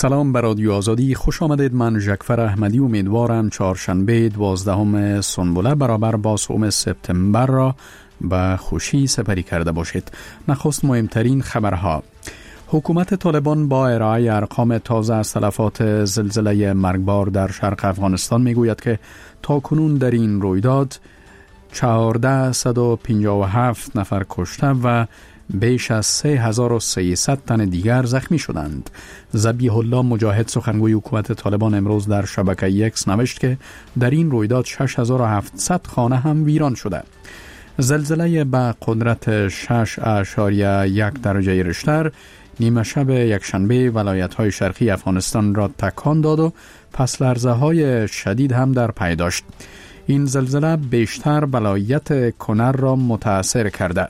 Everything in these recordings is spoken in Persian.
سلام بر رادیو آزادی، خوش آمدید. من جعفر احمدی امیدوارم چهارشنبه 12 سنبله برابر با 3 سپتامبر را به خوشی سپری کرده باشید. نخست مهمترین خبرها. حکومت طالبان با ارائه ارقام تازه از تلفات زلزله مرگبار در شرق افغانستان میگوید که تاکنون در این رویداد 1457 نفر کشته و بیش از 3300 تن دیگر زخمی شدند. ذبیح الله مجاهد سخنگوی حکومت طالبان امروز در شبکه ایکس نوشت که در این رویداد 6700 خانه هم ویران شده. زلزله به قدرت 6.1 درجه ریشتر نیمه شب یکشنبه ولایت‌های شرقی افغانستان را تکان داد و پس لرزه‌های شدید هم در پی داشت. این زلزله بیشتر ولایت کنر را متاثر کرده.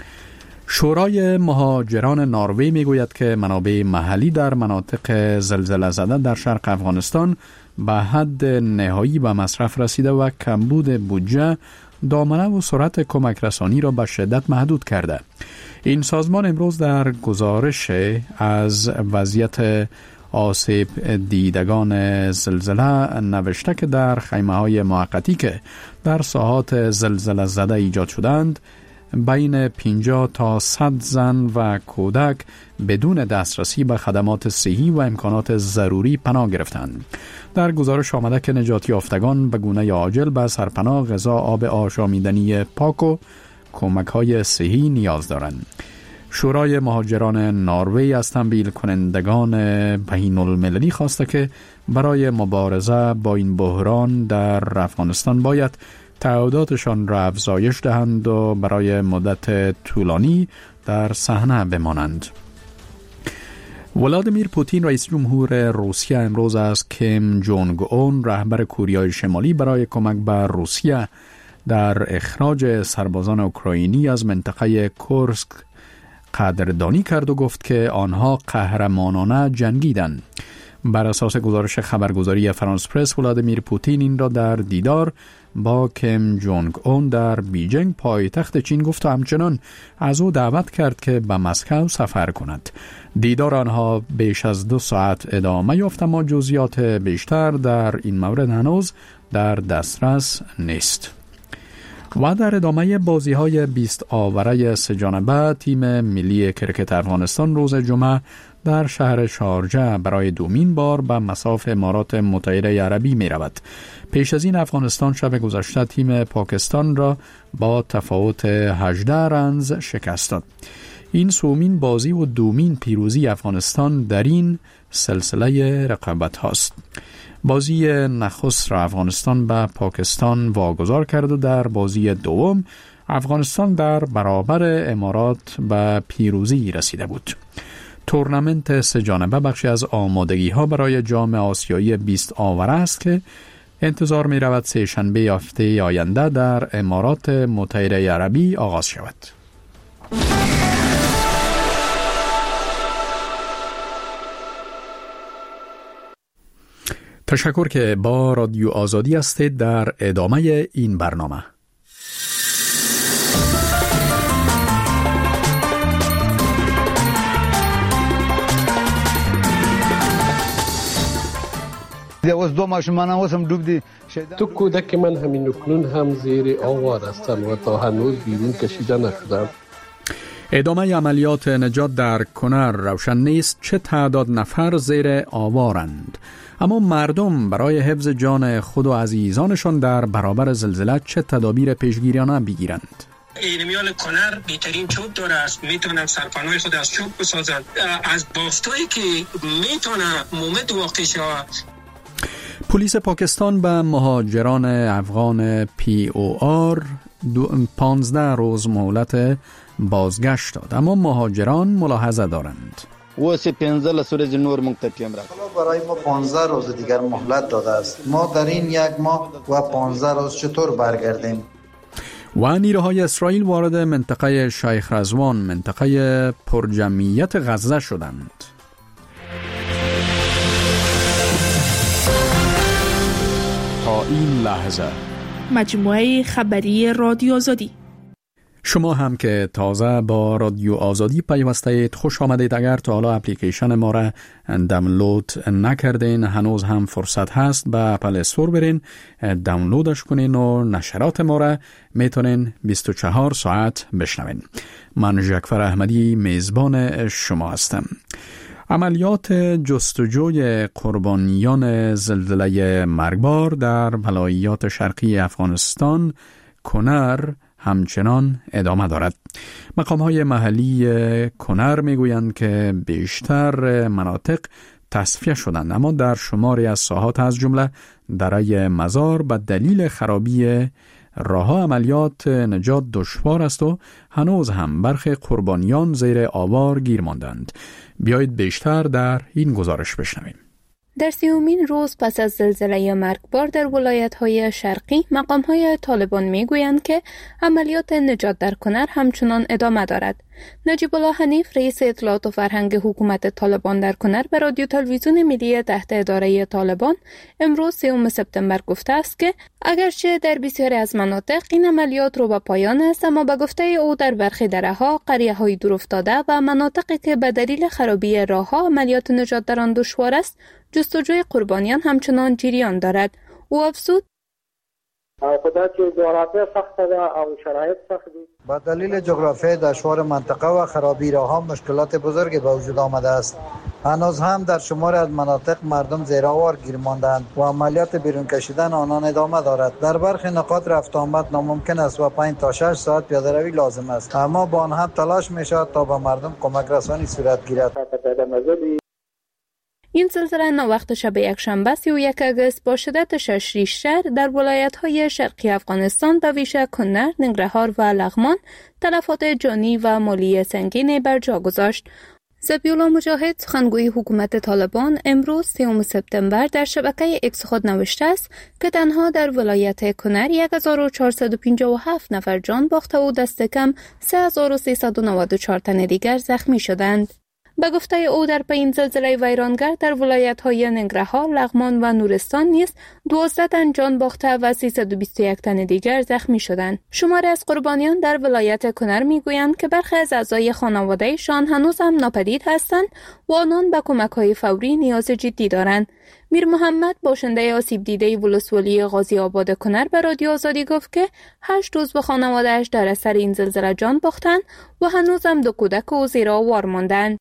شورای مهاجران نروژ میگوید که منابع محلی در مناطق زلزله زده در شرق افغانستان به حد نهایی به مصرف رسیده و کمبود بودجه دامنه و سرعت کمک رسانی را به شدت محدود کرده. این سازمان امروز در گزارش از وضعیت آسیب دیدگان زلزله نوشته که در خیمه‌های موقتی که در ساحات زلزله زده ایجاد شدند بین 50 تا 100 زن و کودک بدون دسترسی به خدمات صحی و امکانات ضروری پناه گرفتند. در گزارش آمده که نجات یافتگان به گونه عاجل به سرپناه، غذا، آب آشامیدنی پاک و کمک‌های صحی نیاز دارند. شورای مهاجران نروژ از تمویل کنندگان بین‌المللی خواسته که برای مبارزه با این بحران در افغانستان باید تعهداتشان را افزایش دهند و برای مدت طولانی در صحنه بمانند. ولادیمیر پوتین رئیس جمهور روسیه امروز از کیم جونگ اون رهبر کوریای شمالی برای کمک به روسیه در اخراج سربازان اوکراینی از منطقه کورسک قدردانی کرد و گفت که آنها قهرمانانه جنگیدند. بر اساس گزارش خبرگزاری فرانس پرس، ولادیمیر پوتین این را در دیدار با کیم جونگ اون در بیجینگ پایتخت چین گفت و همچنان از او دعوت کرد که به مسکو سفر کند. دیدار آنها بیش از 2 ساعت ادامه یافت اما جزئیات بیشتر در این مورد هنوز در دسترس نیست. و در ادامه بازی‌های 20 آوره سه‌جانبه تیم ملی کرکت افغانستان روز جمعه در شهر شارجه برای دومین بار به مصاف امارات متحده عربی می رود. پیش از این افغانستان شب گذشته تیم پاکستان را با تفاوت 18 رنز شکست داد. این سومین بازی و دومین پیروزی افغانستان در این سلسله رقابت هاست. بازی نخست را افغانستان به پاکستان واگذار کرد و در بازی دوم افغانستان در برابر امارات به پیروزی رسیده بود. تورنمنت سه‌جانبه بخشی از آمادگی ها برای جام آسیایی 20 آوره است که انتظار می رود سه‌شنبه هفته آینده در امارات متحده عربی آغاز شود. تشکر که با رادیو آزادی هستید. در ادامه این برنامه تو کودک من همین اکنون هم زیر آوار هستند و تا هنوز بیرون کشیده نشدند. ادامه عملیات نجات در کنر روشن نیست چه تعداد نفر زیر آوارند، اما مردم برای حفظ جان خود و عزیزانشان در برابر زلزله چه تدابیر پیشگیریانه بگیرند؟ ایرمیان کنر بهترین چوب داره است، میتونن سرپناه خود از چوب بسازند، از بافتایی که میتونه مومد واقع شود. پلیس پاکستان به مهاجران افغان POR 15 روز مهلت بازگشت داد، اما مهاجران ملاحظه دارند. واسه 15 روز نور منتظریم را. برای ما 15 روز دیگر مهلت داده است. ما در این 1 ماه و 15 روز چطور برگردیم؟ و نیروهای اسرائیل وارد منطقه شیخ رضوان، منطقه پرجمعیت غزه شدند. تا این لحظه مجموعه خبری رادیو آزادی. شما هم که تازه با رادیو آزادی پیوسته اید، خوش آمدید. اگر تا حالا اپلیکیشن ما را دانلود نکردین، هنوز هم فرصت هست. به اپل استور برین، دانلودش کنین و نشرات ما را میتونین 24 ساعت بشنوین. من جعفر احمدی میزبان شما هستم. عملیات جستجوی قربانیان زلزله مرگبار در ولایات شرقی افغانستان کنر همچنان ادامه دارد. مقام‌های محلی کنر میگویند که بیشتر مناطق تصفیه شدند، اما در شماری از ساحات از جمله دره مزار به دلیل خرابی راه‌ها عملیات نجات دشوار است و هنوز هم برخی قربانیان زیر آوار گیر ماندند. بیایید بیشتر در این گزارش بشنویم. در 30مین روز پس از زلزله مرگبار در ولایت‌های شرقی، مقام‌های طالبان می‌گویند که عملیات نجات در کنر همچنان ادامه دارد. نجیب الله حنیف، رئیس اطلاعات و فرهنگ حکومت طالبان در کنر، به رادیو تلویزیون ملی تحت اداره طالبان امروز 3 سپتامبر گفته است که اگرچه در بسیاری از مناطق این عملیات رو به پایان است، اما به گفته او در برخی دره‌ها، قریه‌های دورافتاده و مناطقی که به دلیل خرابی راه‌ها عملیات نجات در آن دشوار است، جستجوی قربانیان همچنان جریان دارد. او افزود: خدا که جغرافیا سخته ده او شرایط سخت دي. با دلیل جغرافیای دشوار منطقه و خرابی راه‌ها مشکلات بزرگی به وجود آمده است. هنوز هم در شمار از مناطق مردم زیرآوار گیر ماندند و عملیات بیرون کشیدن آنان ادامه دارد. در برخی نقاط رفت آمد ناممکن است و 5 تا 6 ساعت پیاده روی لازم است، اما با آن هم تلاش می‌شود تا به مردم کمک رسانی صورت گیرد. این زلزله ناوقت شب یکشنبه 31 آگوست با شدت 6 ریشتر در ولایت‌های شرقی افغانستان به ویژه کنر، ننگرهار و لغمان تلفات جانی و مالی سنگینی بر جا گذاشت. ذبیحالله مجاهد، سخنگوی حکومت طالبان، امروز 3 سپتامبر در شبکه اکس خود نوشته است که تنها در ولایت کنر 1457 نفر جان باخته و دست کم 3394 تن دیگر زخمی شدند. به گفته او در پایین زلزله ویرانگر در ولایت‌های ننگرهار، لغمان و نورستان نیز 12 تن جان باخته و 321 تن دیگر زخمی شدند. شماری از قربانیان در ولایت کنر میگویند که برخی از اعضای خانواده‌شان هنوز هم ناپدید هستند و آنان به کمک‌های فوری نیاز جدی دارند. میر محمد، باشنده آسیب دیده ولسوالی غازی آباد کنر، به رادیو آزادی گفت که 8 عضو خانواده‌اش در اثر این زلزله جان باختند و هنوز هم 2 کودک و زیر آوار ماندند.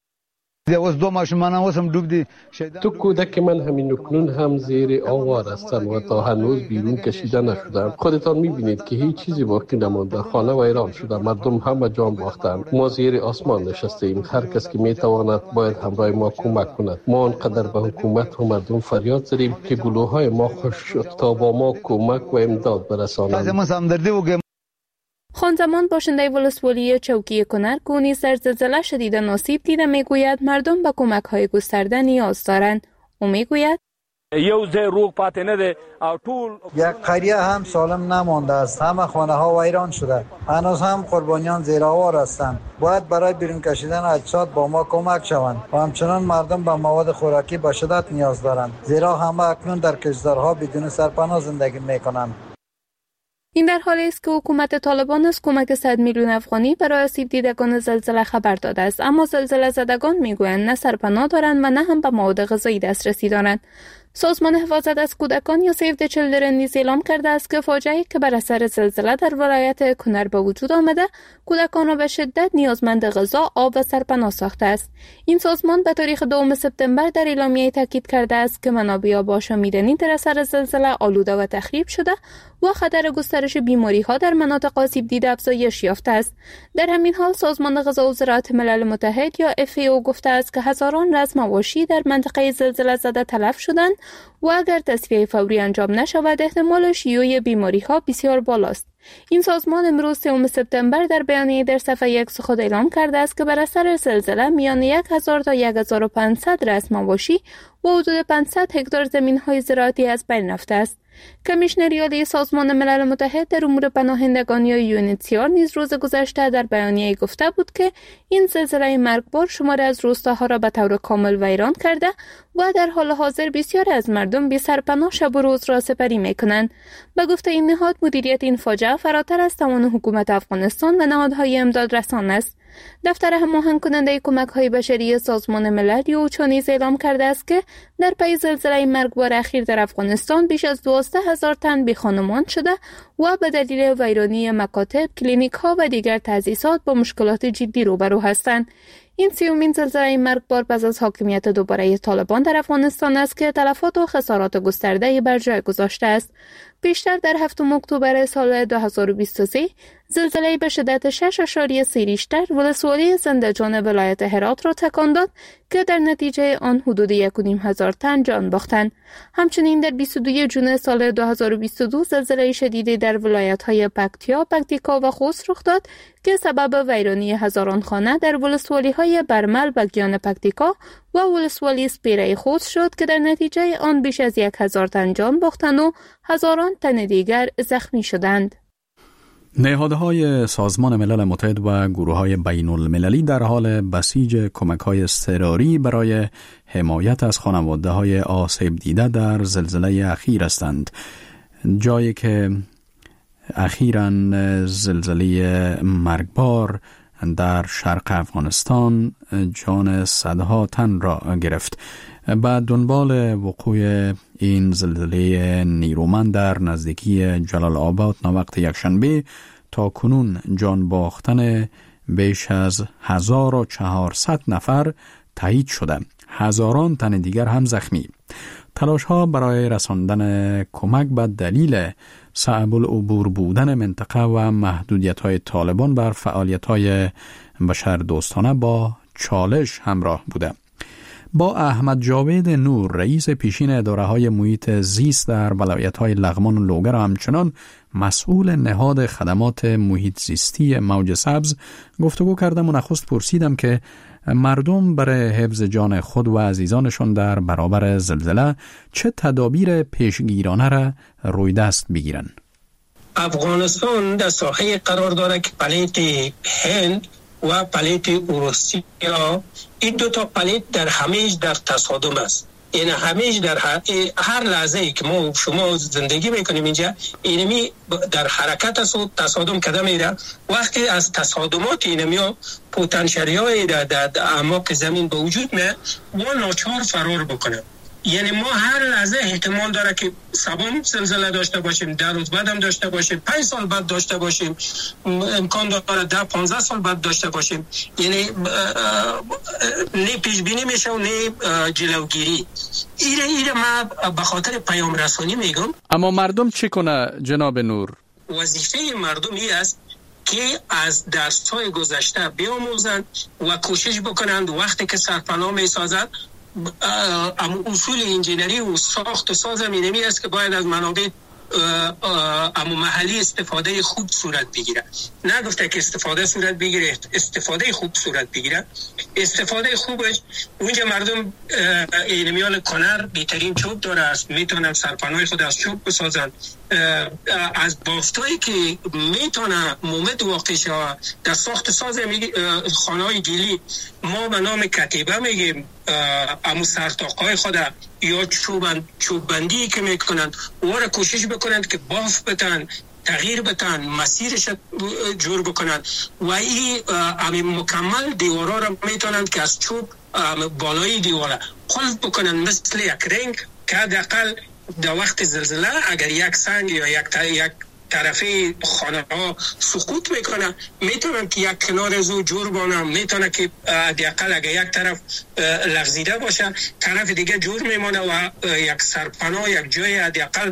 تو کودک من همین اکنون هم زیر آوار هستند و تا هنوز بیرون کشیده نشدند. خودتان میبینید که هیچ چیزی باقی نمانده. خانه ویران شده، مردم همه جان باختند. ما زیر آسمان نشستیم. هر کس که میتواند باید همراه ما کمک کند. ما انقدر به حکومت و مردم فریاد زدیم که گلوهای ما خشک شد تا با ما کمک و امداد برسانند. خانزمان، باشنده ولسوالی چوکی کنر، که نیز در زلزله شدیداً آسیب دیده، میگوید مردم به کمک‌های گسترده نیاز دارند. او میگوید یک قریه هم سالم نمانده است. همه خانه‌ها ویران شده. هنوز هم قربانیان زیرآوار هستند. باید برای بیرون کشیدن اجساد با ما کمک شوند و همچنان مردم به مواد خوراکی به شدت نیاز دارند، زیرا همه اکنون در کشتزارها بدون سرپناه زندگی می‌کنند. این در حالی است که حکومت طالبان از کمک 100 میلیون افغانی برای آسیب دیدگان زلزله خبر داده است، اما زلزله زدگان میگویند نه سرپناه دارند و نه هم به مواد غذایی دسترسی دارند. سازمان حفاظت از کودکان یا سیو د چیلدرن نیز اعلام کرده است که فاجعه‌ای که بر اثر زلزله در ولایت کنر به وجود آمده، کودکان را به شدت نیازمند غذا، آب و سرپناه ساخته است. این سازمان به تاریخ 2 سپتامبر در اعلامیه تاکید کرده است که منابع آب آشامیدنی در اثر زلزله آلوده و تخریب شده و خطر گسترش بیماری‌ها در مناطق آسیب دیده افزایش یافته است. در همین حال سازمان غذا و زراعت ملل متحد یا FAO گفته است که هزاران رز مواشی در منطقه زلزله زده تلف شدند و اگر تصفیه فوری انجام نشود احتمال شیوع بیماری‌ها بسیار بالاست. این سازمان امروز 3 سپتامبر در بیانیه در صفحه اکس خود اعلام کرده است که بر اثر زلزله میان 1000 تا 1500 رز مواشی و حدود 500 هکتار زمین‌های زراعتی از بین رفته است. کمیشنر عالی سازمان ملل متحد در امور پناهندگان یا یونیتیار نیز روز گذشته در بیانیه گفته بود که این زلزله مرگبار شماری از روستاها را به طور کامل ویران کرده و در حال حاضر بسیاری از مردم بی سرپناه شب و روز را سپری می‌کنند. به گفته این نهاد، مدیریت این فاجعه فراتر از توان حکومت افغانستان و نهادهای امداد رسان است. دفتر هماهنگ کننده کمک‌های بشری سازمان ملل اوچا نیز اعلام کرده است که در پی زلزله مرگبار اخیر در افغانستان بیش از 12,000 تن بی‌خانمان شده و به دلیل ویرانی مکاتب، کلینیک‌ها و دیگر تأسیسات با مشکلات جدی روبرو هستند. این سیومین زلزله مرگبار پس از حاکمیت دوباره طالبان در افغانستان است که تلفات و خسارات گسترده بر جای گذاشته است. پیشتر در 7 اکتبر سال 2023 زلزله به شدت 6.3 ریشتر ولسوالی زنده‌جان ولایت هرات را تکان داد که در نتیجه آن حدود 1,500 تن جان باختند. همچنین در 22 ژوئن سال 2022 زلزله شدیدی در ولایت‌های پکتیکا و خوست رخ داد که سبب ویرانی هزاران خانه در ولسوالی‌های برمل و گیان پکتیکا و ولسوالی سپیره خوست شد که در نتیجه آن بیش از 1,000 تن جان باختند و هزاران تن دیگر زخمی شدند. نهادهای سازمان ملل متحد و گروه‌های بین المللی در حال بسیج کمک‌های اضطراری برای حمایت از خانواده‌های آسیب دیده در زلزله اخیر هستند. جایی که اخیراً زلزله مرگبار در شرق افغانستان جان صدها تن را گرفت. بعد دنبال وقوع این زلزله نیرومند در نزدیکی جلال آباد وقت یکشنبه تا کنون جان باختن بیش از 1400 نفر تایید شده. هزاران تن دیگر هم زخمی. تلاش ها برای رساندن کمک به دلیل صعب العبور بودن منطقه و محدودیت های طالبان بر فعالیت های بشر دوستانه با چالش همراه بوده. با احمد جاوید نور، رئیس پیشین اداره های محیط زیست در ولایت های لغمان و لوگر و همچنان مسئول نهاد خدمات محیط زیستی موج سبز گفتگو کردم و نخست پرسیدم که مردم برای حفظ جان خود و عزیزانشون در برابر زلزله چه تدابیر پیشگیرانه را روی دست بگیرن. افغانستان در ساحه قرار داره که پلیت هند و پلیت روسیه، این دو تا پلیت در همیشه در تصادم است. این همیشه در هر لحظه ای که ما شما زندگی میکنیم اینجا، اینمی در حرکت است و تصادم کده میره. وقتی از تصادمات اینمی پوتانسیلی های در اعماق زمین به وجود میاد و ناچار فرار بکنه. یعنی ما هر لحظه احتمال داره که سبم زلزله داشته باشیم، 10 روز بعد هم داشته باشیم، 5 سال بعد داشته باشیم، امکان داره 10-15 سال بعد داشته باشیم. یعنی نه پیش بینی میشه و نه جلوگیری. ایره ما به خاطر پیام رسانی میگم. اما مردم چی کنه جناب نور؟ وظیفه مردم این است که از درس‌های گذشته بیاموزند و کوشش بکنند وقتی که سرپناه میسازند. اصول انجینری و ساخت و ساز اینمی است که باید از منابع محلی استفاده خوب صورت بگیره. نه گفته که استفاده صورت بگیره، استفاده خوب صورت بگیره. استفاده خوبش اونجا مردم اینمیان کنر بهترین چوب داره است، میتونن سرپناه خود از چوب بسازن. از بافتایی که میتونه مومد واقع شود در ساخت ساز خانه‌های گیلی ما به نام کتیبه میگیم. امو سرتاقای خود یا چوب بندی که میکنن و را کوشش بکنند که بافت بتن، تغییر بتن، مسیرش جور بکنن و این مکمل دیوارا را میتونند که از چوب بالای دیوارا قلب بکنن مثل یک رنگ که حداقل در وقت زلزله اگر یک سنگ یا یک طرفی خانه ها سقوط میکنه میتونن که یک کنار زو جور بانه، میتونه که حداقل اگر یک طرف لغزیده باشه طرف دیگه جور میمونه و یک سرپناه یک جای حداقل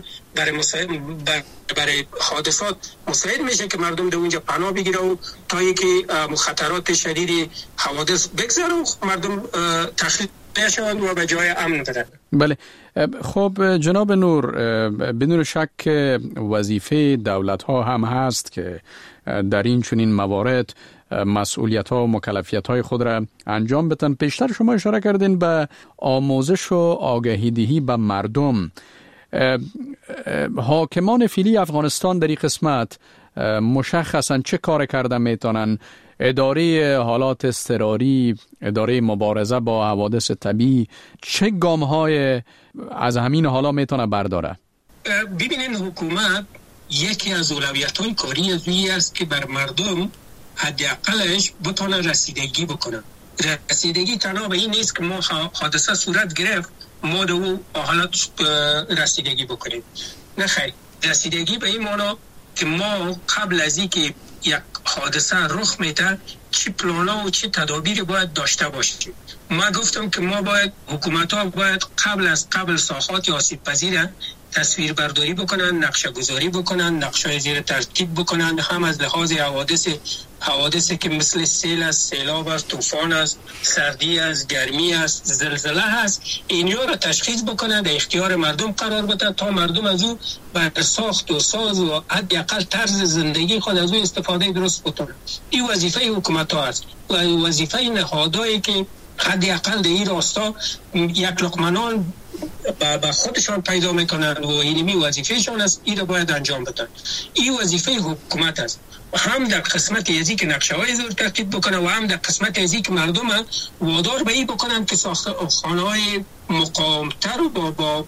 برای حادثات مساعد میشه که مردم در اونجا پناه بگیره و تا اینکه مخاطرات شدید حوادث بگذره و مردم تخلیه شوند و به جای امن برن. بله، خب جناب نور، بدون شک وظیفه دولت ها هم هست که در این چنین موارد مسئولیت ها و مکلفیت های خود را انجام بدن. پیشتر شما اشاره کردین به آموزش و آگاهی دهی به مردم. حاکمان فعلی افغانستان در این قسمت مشخصا چه کار کردن میتونن؟ اداره حالات اضطراری، اداره مبارزه با حوادث طبیعی چه گام‌های از همین حالا میتونه برداره؟ ببینید حکومت یکی از اولویت‌های کاری از این است که بر مردم حداقلش بتونه رسیدگی بکنن. رسیدگی تنها به این نیست که ما حادثه صورت گرفت ما دو حالات رسیدگی بکنیم، نه خیر. رسیدگی به این معنا که ما قبل از این که یک حادثه رخ میده چی پلانا و چی تدابیر باید داشته باشیم. ما گفتم که ما باید حکومت‌ها باید قبل ساحات آسیب پذیر تصویر برداری بکنن، نقشه گذاری بکنن، نقشه زیر ترتیب بکنن، هم از لحاظ حوادثی که مثل سیل است، سیلاب است، طوفان است، سردی است، گرمی است، زلزله هست، اینها را تشخیص بکنن، در اختیار مردم قرار بده تا مردم از او بر ساخت و ساز و حداقل طرز زندگی خود از او استفاده درست بکنن. این وظیفه حکومت ها است و وظیفه نهادهایی که حداقل در این راستا یک لقمه نان با خودشان پیدا میکنن و اینمی وظیفهشان است، این را باید انجام بدن. این وظیفه حکومت است و هم در قسمت ازی که نقشه های زور ترتیب بکنه و هم در قسمت ازی که مردم وادار به این بکنن که خانه های مقامتر و با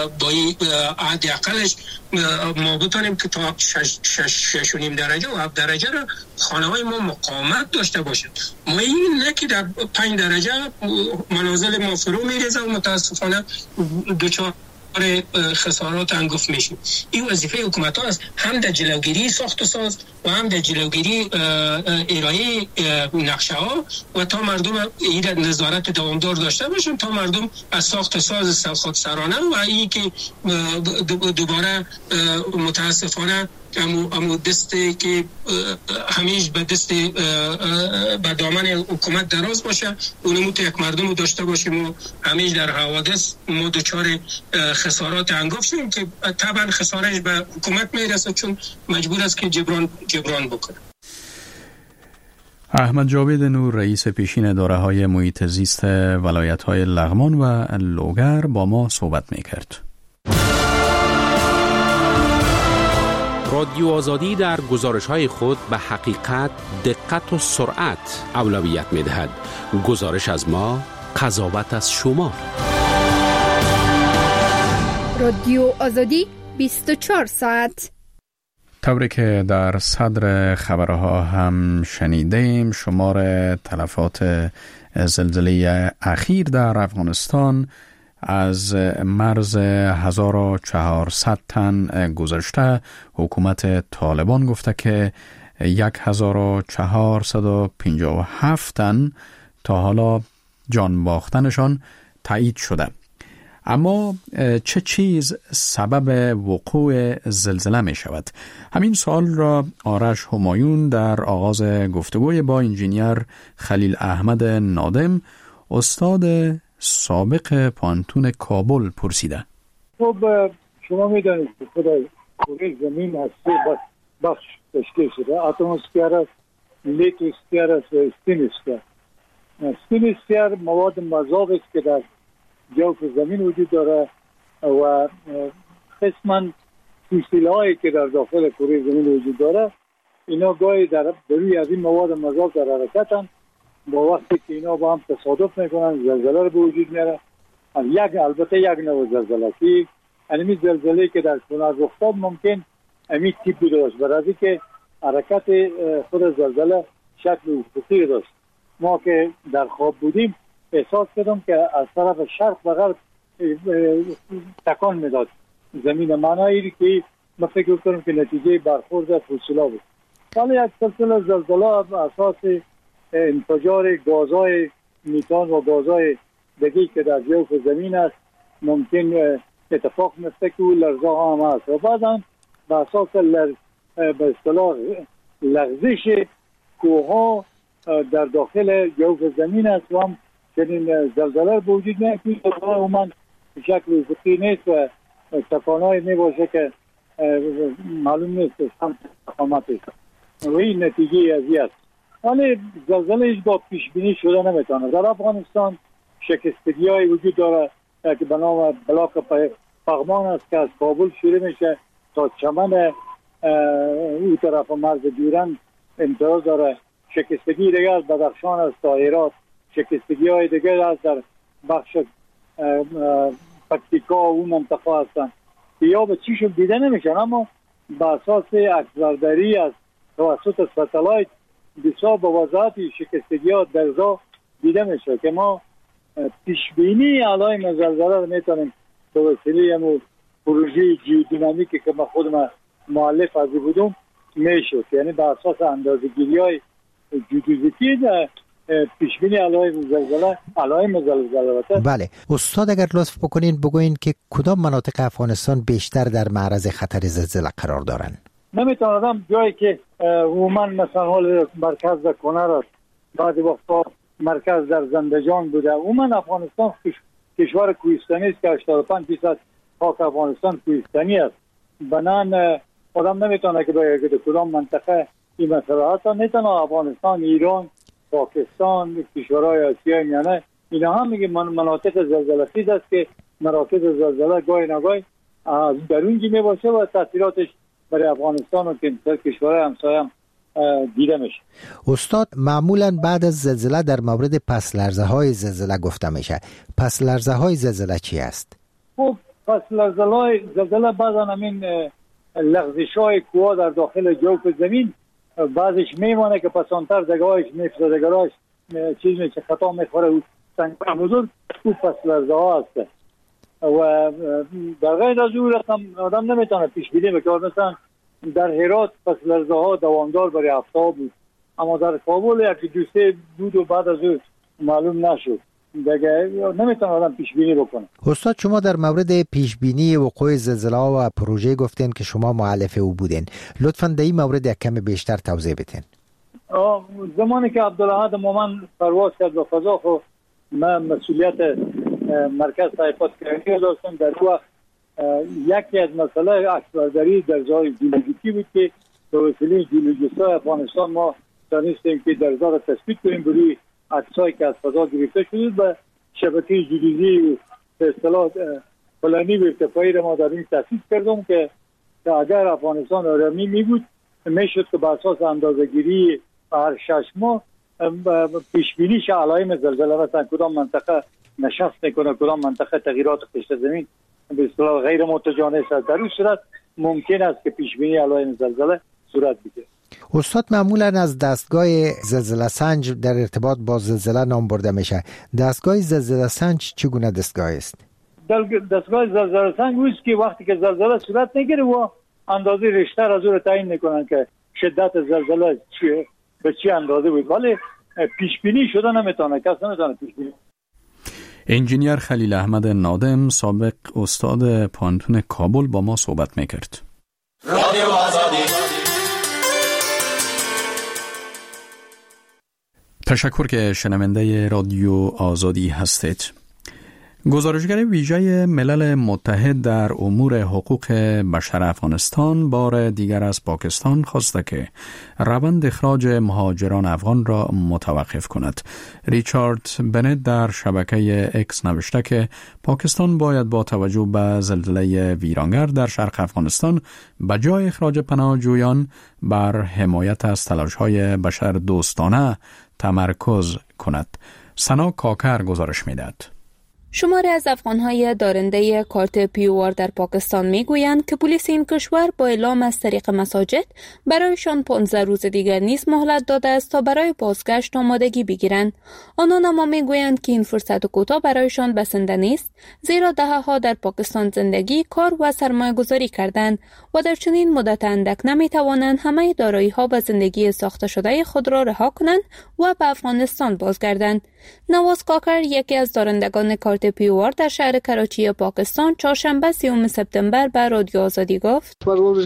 حداقلش ما بتانیم که تا 6.5 درجه و 7 درجه را خانه های ما مقاومت داشته باشد. ما این نه که در 5 درجه منازل ما فرو میریزه و متاسفانه دوچار خسارات انگفت میشیم. این وظیفه حکومت ها است، هم در جلوگیری ساخت و ساز و هم در جلوگیری ارائه نقشه ها و تا مردم این نظارت دوامدار داشته باشن تا مردم از ساخت و ساز خودسرانه و این که دوباره متاسفانه امو دسته که همیشه به دست به دامن حکومت دراز باشه اونمو تو یک مردم رو داشته باشیم و همیشه در حوادث ما دچار خسارات انگفت شدیم که طبعا خسارش به حکومت میرسه چون مجبور است که جبران بکنه. احمد جاوید نور رئیس پیشین اداره‌های محیط زیست ولایت‌های لغمان و لوگر با ما صحبت می‌کرد. رادیو آزادی در گزارش‌های خود به حقیقت، دقت و سرعت اولویت می‌دهد. گزارش از ما، قضاوت از شما. رادیو آزادی 24 ساعت. طوری که در صدر خبرها هم شنیدیم، شمار تلفات زلزله اخیر در افغانستان از مرز 1400 تن گذشته. حکومت طالبان گفته که 1457 تن تا حالا جان باختنشان تایید شده. اما چه چیز سبب وقوع زلزله می شود؟ همین سوال را آرش همایون در آغاز گفتگوی با انجینیر خلیل احمد نادم، استاد سابق پانتون کابل پرسیده. خب شما میدانید که خدای کره زمین از سه بخش تشکیل شده: اتمسفر است، لیتوسفر است و استینوسفر. استینوسفر مواد مذاب است که در جوف زمین وجود داره و قسما فسیل‌هایی که در داخل کره زمین وجود داره اینا گاهی در روی از این مواد مذاب در حرکتن. با وقتی که اینا با هم تصادف میکنن زلزله رو به وجود میاره. البته یک نوع زلزله که اینمی زلزله که در کنار رخ داد ممکن امی تیپی داشت، برای که حرکت خود زلزله شکل افقی داشت. ما که در خواب بودیم احساس کردم که از طرف شرق و غرب تکان میداد زمین. معنایی که من فکر کنم که نتیجه برخورد فسیلا بود. حالا یک سلسله زلزله اساس انفجار گازهای میتان و گازهای دیگه که در جوف زمین است ممکن اتفاق میفته که لرزه ها هم هست و بعدا به اساس به اصطلاح لغزش کوه در داخل جوف زمین است و هم چنین زلزله به وجود میاد که عموما به شکل افقی نیست و تکان‌های میباشه که معلوم نیست سمت تقامت است و این نتیجه ازی است. ولی زلزله هیچ با پیش بینی شده نمیتونه. در افغانستان شکستگی های وجود داره که به نام بلاک پغمان است که از کابل شروع میشه تا چمن اون طرف مرز دیران امتیاز داره. شکستگی دیگه از بدخشان است تا هرات، شکستگی های دیگه از در بخش پکتیکا و اون منطقه هستن یا به چیشون دیده نمیشن، اما به اساس عکسبرداری از توسط ستلایت بسیار با وضاحت شکستگی ها درزا دیده میشه که ما پیشبینی علائم زلزله رو میتونیم به وسیله همون پروژه جیودینامیکی که ما خودم مؤلف ازی بودم میشه، یعنی به اساس اندازه‌گیری های جیودیزیتی پیشبینی علائم زلزله. بله استاد، اگر لطف بکنین بگوین که کدام مناطق افغانستان بیشتر در معرض خطر زلزله قرار دارن؟ نمیتونم جایی که عموما مثلا حال مرکز در کنر است، بعضی وقتا مرکز در زندجان بوده. عموما افغانستان کشور کوهستانی است که 85% خاک افغانستان کوهستانی است. بنان آدم نمیتونه که بگه که کدام منطقه این مسئله حتی نتونه افغانستان، ایران، پاکستان، کشورهای آسیای میانه اینا هم میگه مناطق زلزله خیز است که مراکز زلزله گاهی نگاهی در اونجا میباشه و تاثیراتش برای افغانستان و کشورهای همسایه هم دیده میشه. استاد، معمولا بعد از زلزله در مورد پس لرزه های زلزله گفته میشه. پس لرزه های زلزله چی است؟ خب پس زلزله بعضا همین لغزش های کوه در داخل جوف زمین بعضش میمانه که پسانتر دگاهش میفته، دگاهش چیز میشه خطا میخوره و سنگ بزرگ او پس لرزه ها هست و در غیر از اون آدم نمیتونه پیش بینی بکنه. مثلا در هرات پس لرزه ها دوامدار برای هفته بود، اما در کابل یکی دوسته بود و بعد از اون معلوم نشد. دیگه نمیتونه آدم پیش بینی بکنه. استاد، شما در مورد پیش بینی وقوع زلزله و پروژه گفتین که شما مؤلف او بودین. لطفاً در این مورد یک کم بیشتر توضیح بدین. زمانی که عبدالاحد مومن پرواز کرد به فضا، خب من مسئولیت مرکز تحقیقات کرنی داشتم. در وقت یکی از مسئله عکسبرداری درزهای جیولوژیکی بود که به وسیله جیولوژیست‌های افغانستان ما دانستیم که درزها را تثبیت کنیم بروی عکسایی که از فضا گرفته شده به شبکه جیولوژی به اصطلاح پلانی و ارتفاعی را ما در این تأسیس کردم که اگر افغانستان آرامی می بود میشد که به اساس اندازه‌گیری هر 6 ماه پیشبینیش علائم زلزله مثلا کدام منطقه نشست میکنه، کدام منطقه تغییرات قشر زمین به اصطلاح غیر متجانس است، در این صورت ممکن است که پیشبینی علائم زلزله صورت بگیرد. استاد، معمولا از دستگاه زلزله سنج در ارتباط با زلزله نام برده میشه. دستگاه زلزله سنج چگونه دستگاه است؟ دستگاه زلزله سنج است که وقتی که زلزله صورت میگیره و اندازه ریشتر از اون تعیین میکنن که شدت زلزله چیه به چه اندازه بود، ولی پیش بینی شده نمیتونه، کس نمیتونه پیش بینی. انجینیر خلیل احمد نادم، سابق استاد پانتون کابل، با ما صحبت میکرد. رادیو آزادی. تشکر که شنونده رادیو آزادی هستید. گزارشگر ویژه ملل متحد در امور حقوق بشر افغانستان بار دیگر از پاکستان خواسته که روند اخراج مهاجران افغان را متوقف کند. ریچارد بنت در شبکه اکس نوشته که پاکستان باید با توجه به زلزله ویرانگر در شرق افغانستان به جای اخراج پناهجویان بر حمایت از تلاش‌های بشر دوستانه تمرکز کند. سنا کاکر گزارش می‌دهد. شماری از افغان‌های دارنده کارت پیوار در پاکستان می‌گویند که پلیس این کشور با اعلام از طریق مساجد برایشان 15 روز دیگر نیز مهلت داده است تا برای بازگشت آمادگی بگیرند. آنان اما می‌گویند که این فرصت کوتاه برایشان بسنده نیست، زیرا دهه‌ها در پاکستان زندگی، کار و سرمایه‌گذاری کردند و در چنین مدت اندک نمی‌توانند همه دارایی‌ها و زندگی ساخته شده خود را رها کنند و به افغانستان بازگردند. نواز کاکر، یکی از دارندگان کارت پیوار در شهر کراچی پاکستان، چهارشنبه 30 سپتامبر به رادیو آزادی گفت: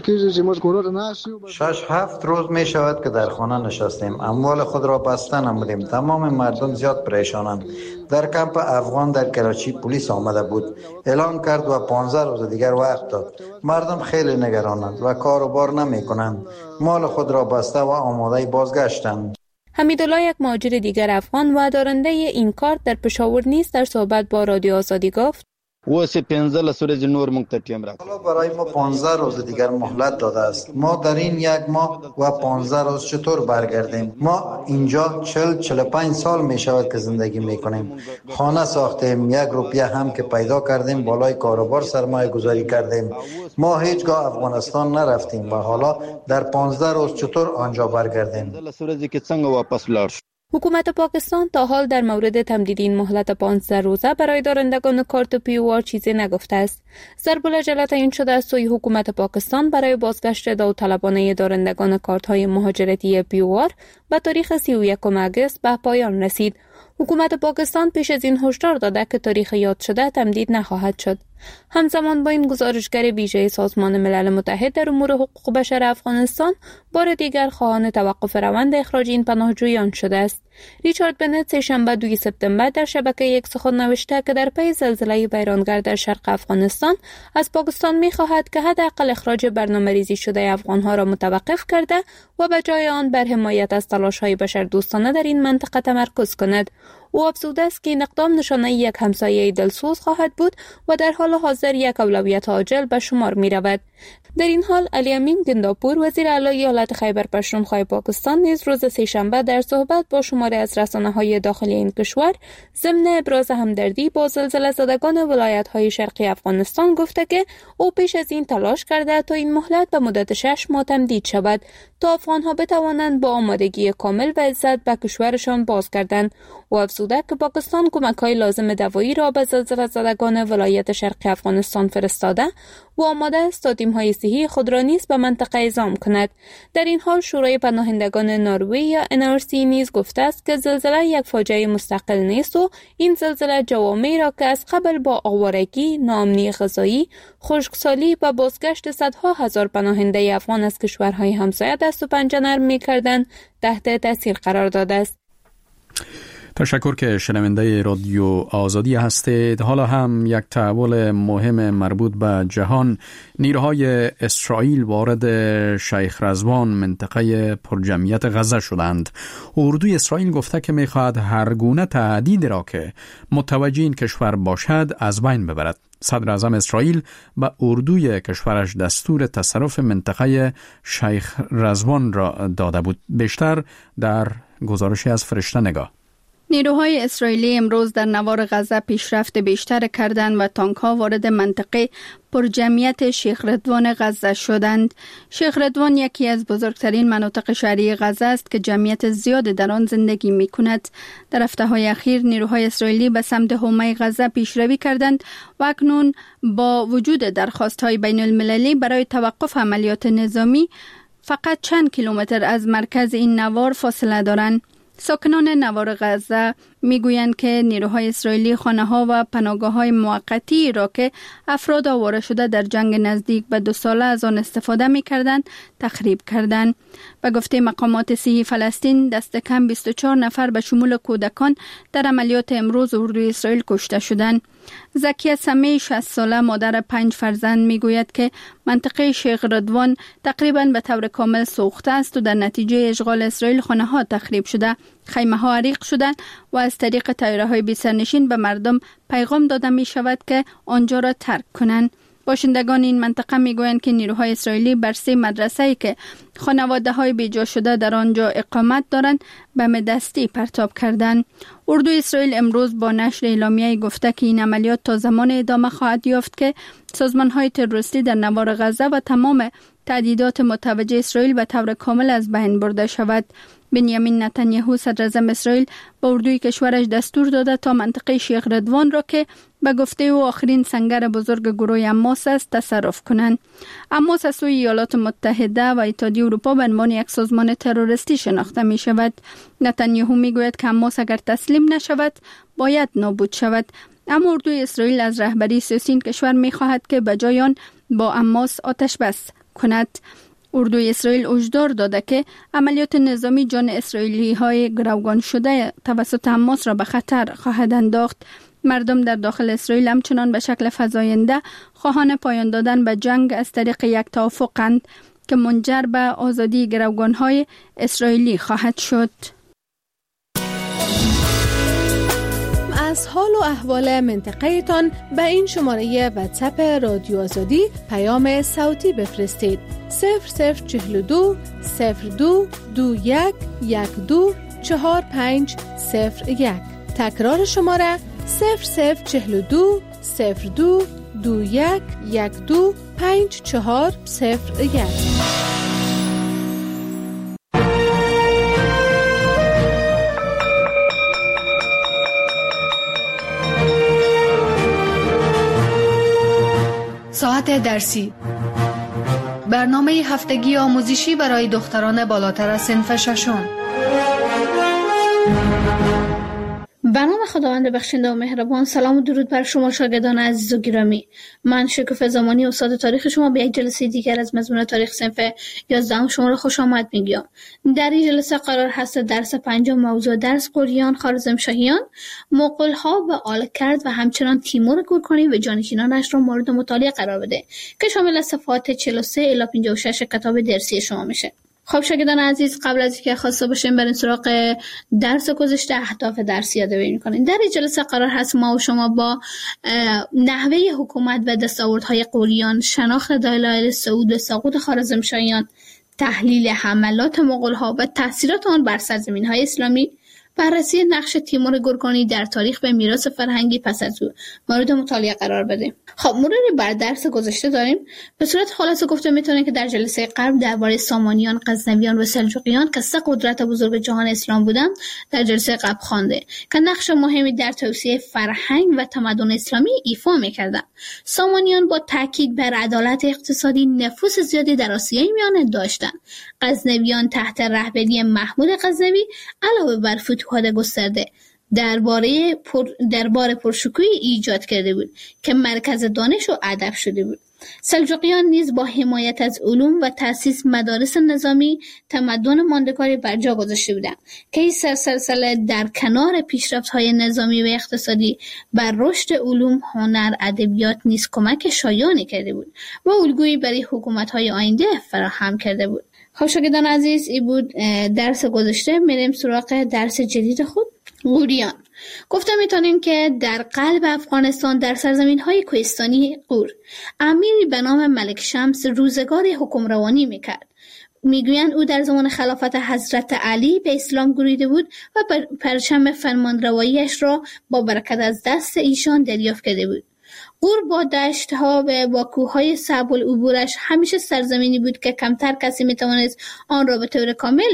6-7 روز می شود که در خانه نشستیم، اموال خود را بسته نمودیم. تمام مردم زیاد پریشانند. در کمپ افغان در کراچی پلیس آمده بود، اعلان کرد و 15 روز دیگر وقت داد. مردم خیلی نگرانند و کار و بار نمی کنند. مال خود را بسته و آماده بازگشتند. حمیدالله، یک مهاجر دیگر افغان و دارنده این کارت در پشاور نیز در صحبت با رادیو آزادی گفت: و 15 سورج نور مونږ ته ټیم راکړ. حالا برای ما 15 روز دیگر مهلت داده است. ما در این یک ماه و 15 روز چطور برگردیم؟ ما اینجا 40-45 سال می شود که زندگی می کنیم. خانه ساختیم، 1 روپیه هم که پیدا کردیم بالای کاروبار سرمایه گذاری کردیم. ما هیچگاه افغانستان نرفتیم و حالا در 15 روز چطور آنجا برگردیم؟ سورجی که څنګه واپس لاړ شو. حکومت پاکستان تا حال در مورد تمدید این مهلت 15 روزه برای دارندگان کارت پیوار چیزی نگفته است. ضرب‌العجله تعیین شده از سوی حکومت پاکستان برای بازگشت داوطلبانه دارندگان کارت‌های مهاجرتی پیوار به تاریخ 31 آگوست به پایان رسید. حکومت پاکستان پیش از این هشدار داده که تاریخ یاد شده تمدید نخواهد شد. همزمان با این گزارشگر ویژه سازمان ملل متحد در امور حقوق بشر افغانستان بار دیگر خواهان توقف روند اخراج این پناهجویان شده است. ریچارد بنت سه‌شنبه 2 سپتامبر در شبکه یک سخن نوشته که در پی زلزله بیرانگر در شرق افغانستان از پاکستان می‌خواهد که حداقل اخراج برنامه‌ریزی شده افغان‌ها را متوقف کرده و به جای آن بر حمایت از تلاش‌های بشردوستانه در این منطقه تمرکز کند. او افزوده است که این اقدام نشانه یک همسایه دلسوز خواهد بود و در حال حاضر یک اولویت عاجل به شمار می رود. در این حال علی امین گنداپور وزیر اعلی ایالت خیبر پختونخوا پاکستان نیز روز سه‌شنبه در صحبت با شماری از رسانه‌های داخلی این کشور ضمن ابراز همدردی با زلزله زدگان ولایت‌های شرقی افغانستان گفته که او پیش از این تلاش کرده تا این مهلت به مدت 6 ماه تمدید شود تا افغان‌ها بتوانند با آمادگی کامل و عزت به کشورشان بازگردند. او افزوده که پاکستان کمک‌های لازم دوایی را به زلزله زدگان ولایت شرقی افغانستان فرستاده و آماده است تا تیم‌های صحی خود را نیز به منطقه اعزام کند. در این حال شورای پناهندگان نروژ یا NRC نیز گفته است که زلزله یک فاجعه مستقل نیست و این زلزله جوامعی را که از قبل با آوارگی، ناامنی غذایی، خشکسالی و بازگشت صدها هزار پناهنده افغان از کشورهای همسایه دست و پنجه نرم می‌کردند تحت تاثیر قرار داده است. تشکر که شنونده رادیو آزادی هستید. حالا هم یک تحول مهم مربوط به جهان. نیروهای اسرائیل وارد شیخ رضوان منطقه پرجمعیت غزه شدند. اردوی اسرائیل گفته که می‌خواهد هر گونه تهدید را که متوجه این کشور باشد از بین ببرد. صدر اعظم اسرائیل به اردوی کشورش دستور تصرف منطقه شیخ رضوان را داده بود. بیشتر در گزارشی از فرشته نگاه. نیروهای اسرائیلی امروز در نوار غزه پیشرفت بیشتر کردند و تانک‌ها وارد منطقه پرجمعیت شیخ رضوان غزه شدند. شیخ رضوان یکی از بزرگترین مناطق شهری غزه است که جمعیت زیاد در آن زندگی می‌کند. در هفته‌های اخیر نیروهای اسرائیلی به سمت حومه غزه پیشروی کردند و اکنون با وجود درخواست‌های بین‌المللی برای توقف عملیات نظامی فقط چند کیلومتر از مرکز این نوار فاصله دارند. ساکنان نوار غزه میگویند که نیروهای اسرائیلی خانه‌ها و پناهگاه‌های موقتی را که افراد آواره شده در جنگ نزدیک به 2 ساله از آن استفاده می‌کردند تخریب کردند. به گفته مقامات صحی فلسطین دست کم 24 نفر به شمول کودکان در عملیات امروز اردوی اسرائیل کشته شدند. زکیه سمی 60 ساله مادر 5 فرزند میگوید که منطقه شیخ رضوان تقریباً به طور کامل سوخته است و در نتیجه اشغال اسرائیل خانه‌ها تخریب شده، خیمه‌ها عریق شدند و از طریق طیاره‌های بی‌سرنشین به مردم پیغام داده می شود که آنجا را ترک کنند. باشندگان این منطقه میگویند که نیروهای اسرائیلی بر 3 مدرسه‌ای که خانواده‌های بیجا شده در آنجا اقامت دارند بم دستی پرتاب کردند. اردوی اسرائیل امروز با نشر اعلامیه گفته که این عملیات تا زمان ادامه خواهد یافت که سازمان‌های تروریستی در نوار غزه و تمام تهدیدات متوجه اسرائیل به طور کامل از بین برده شود. بنیامین نتانیاهو صدر اعظم اسرائیل به اردوی کشورش دستور داده تا منطقه شیخ رضوان را که به گفته او آخرین سنگر بزرگ گروه حماس است تصرف کنند. حماس از سوی ایالات متحده و اتحادیه اروپا به عنوان یک سازمان تروریستی شناخته می شود. نتانیاهو می گوید که حماس اگر تسلیم نشود باید نابود شود. اما اردوی اسرائیل از رهبری سیاسی این کشور می خواهد که به جای آن با حماس آتش بس کند. اردوی اسرائیل هشدار داده که عملیات نظامی جان اسرائیلی های گروگان شده توسط حماس را به خطر خواهد انداخت. مردم در داخل اسرائیل همچنان به شکل فزاینده خواهان پایان دادن به جنگ از طریق یک توافقند که منجر به آزادی گروگان های اسرائیلی خواهد شد. از حال و احوال منطقه تان به این شماره واتساپ رادیو آزادی پیام صوتی بفرستید. 0042 02 21 12 4501. تکرار شماره 0042 02 21 12 5401. ساعت درسی، برنامه هفتگی آموزشی برای دختران بالاتر از صنف ششم. به نام خداوند بخشنده و مهربان. سلام و درود بر شما شاگردان عزیز و گرامی. من شکوفه زمانی استاد تاریخ شما به یک جلسه دیگر از مضمون تاریخ صنف 11 شما را خوش آمد میگم. در این جلسه قرار هست درس 5 موضوع درس قریان، خوارزمشاهیان، مغول‌ها و آلکرد و همچنان تیمور گورکانی و جانشینانش را مورد مطالعه قرار بده که شامل صفحات 43 الی 56 کتاب درسی شما میشه. خب شاگردان عزیز، قبل از اینکه خواسته باشیم بریم سراغ درس گذشته، اهداف درسی یادآوری می‌کنیم. در این جلسه قرار هست ما و شما با نحوه حکومت و دستاوردهای غوریان، شناخت دلایل صعود و سقوط خوارزمشاهیان، تحلیل حملات مغول‌ها و تأثیرات آن بر سرزمین‌های اسلامی، بررسی نقش تیمور گورکانی در تاریخ و میراث فرهنگی پس از او مورد مطالعه قرار بدیم. خب مروری بر درس گذشته داریم. به صورت خلاصه گفته میتونیم که در جلسه قبل درباره سامانیان، غزنویان و سلجوقیان که سه قدرت بزرگ جهان اسلام بودند در جلسه قبل خوانده که نقش مهمی در توسعه فرهنگ و تمدن اسلامی ایفا میکردند. سامانیان با تاکید بر عدالت اقتصادی نفوذ زیادی در آسیای میانه داشتند. غزنویان تحت رهبری محمود غزنوی علاوه بر فتوحات گسترده دربار پرشکوهی ایجاد کرده بود که مرکز دانش و ادب شده بود. سلجوقیان نیز با حمایت از علوم و تأسیس مدارس نظامی تمدن ماندگاری بر جا گذاشته بودند که این سلسله در کنار پیشرفت‌های نظامی و اقتصادی بر رشد علوم، هنر، ادبیات نیز کمک شایانی کرده بود و الگویی برای حکومت‌های آینده فراهم کرده بود. خب شاگردان عزیز، این بود درس گذشته. میریم سراغ درس جدید خود، غوریان. گفته میتونیم که در قلب افغانستان در سرزمین‌های کوهستانی غور امیری به نام ملک شمس روزگاری حکمروانی میکرد. میگویند او در زمان خلافت حضرت علی به اسلام گریده بود و پرچم فرمانرواییش را با برکت از دست ایشان دریافت کرده بود. غور با دشت‌ها و با کوه‌های صعب العبورش همیشه سرزمینی بود که کمتر کسی میتوانست آن را به طور کامل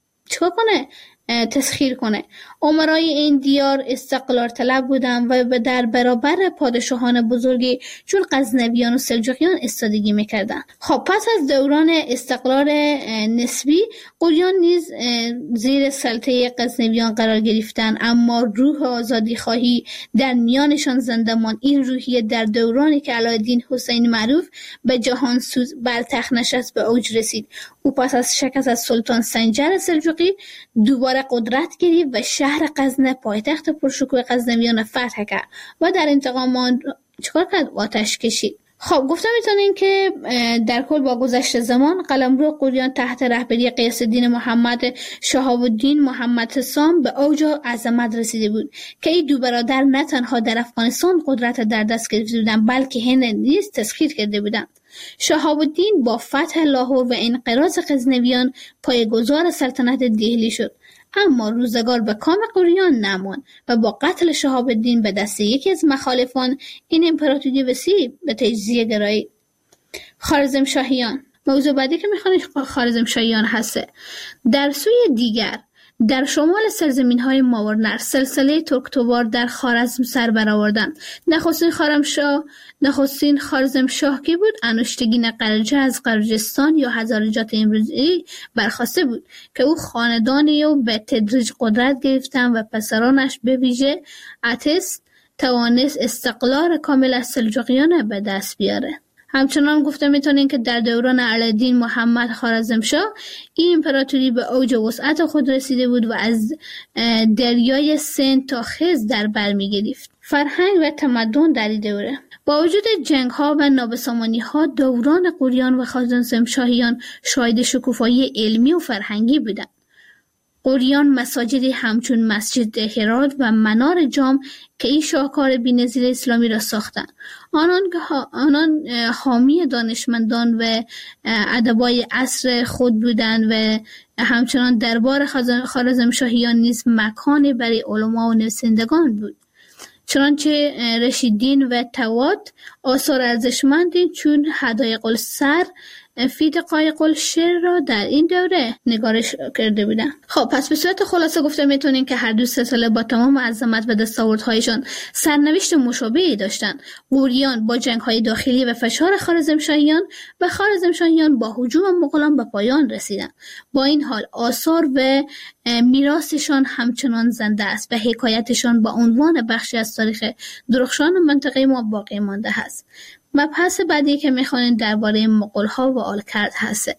تسخیر کنه. امرای این دیار استقلال طلب بودند و در برابر پادشاهان بزرگی چون غزنویان و سلجوقیان استادگی میکردند. خب پس از دوران استقلال نسبی، غوریان نیز زیر سلطه غزنویان قرار گرفتند، اما روح آزادی خواهی در میانشان زنده ماند. این روحیه در دورانی که علاءالدین حسین معروف به جهانسوز بر تخت نشست به اوج رسید. او پس از شکست از سلطان سنجر سلجوقی دوباره قدرت گرفت و شهر غزنه پایتخت پرشکوه غزنویان فتح کرد و در انتقام آن چیکار کرد؟ آتش کشید. خب گفته میتونیم که در کل با گذشت زمان قلمرو غوریان تحت رهبری غیاث الدین محمد شهاب الدین محمد سام به اوج عظمت رسیده بود که این دو برادر نه تنها در افغانستان قدرت در دست گرفته بودند بلکه هند نیز تسخیر کرده بودند. شهاب الدین با فتح لاهور و انقراض غزنویان پایه‌گذار سلطنت دهلی شد، اما روزگار به کام غوریان نماند و با قتل شهاب الدین به دست یکی از مخالفان این امپراتوری وسیع به تجزیه گرایید. خوارزمشاهیان. موضوع بعدی که میخوانیم خوارزمشاهیان هسته. در سوی دیگر در شمال سرزمین‌های ماورنر سلسله ترکتوار در خوارزم سر برآوردند. نخستین خوارزمشاه کی بود؟ انوشتگین قرجه از قرجستان یا هزارجات امروزی برخواسته بود که او خاندانی و به تدریج قدرت گرفتند و پسرانش به ویژه اتس توانست استقلال کامل از سلجوقیان به دست بیاره. همچنان گفته میتونیم که در دوران علاءالدین محمد خوارزمشاه این امپراتوری به اوج وسعت خود رسیده بود و از دریای سند تا خز در بر میگرفت. فرهنگ و تمدن در این دوره با وجود جنگ‌ها و نابسامانی‌ها دوران غوریان و خوارزمشاهیان شاهد شکوفایی علمی و فرهنگی بودند. غوریان مساجدی همچون مسجد هرات و منار جام که این شاهکار بی‌نظیر اسلامی را ساختند. آنان حامی دانشمندان و ادبای عصر خود بودند و همچنان دربار خوارزمشاهیان نیز مکانی برای علما و نویسندگان بود. چنانچه رشیدین و توات آثار ارزشمندی چون حدایق السر فی دقایق الشعر را در این دوره نگارش کرده بودند. خب پس به صورت خلاصه گفته میتونیم که هر دو سلسله با تمام عظمت و دستاوردهایشان سرنوشت مشابهی داشتند. غوریان با جنگ‌های داخلی و فشار خوارزمشاهیان و خوارزمشاهیان با هجوم مغولان به پایان رسیدند. با این حال آثار و میراثشان همچنان زنده است و حکایتشان با عنوان بخشی از تاریخ درخشان منطقه ما باقی مانده است. مبحث بعدی که میخوانیم درباره مغول‌ها و آلکرد هست.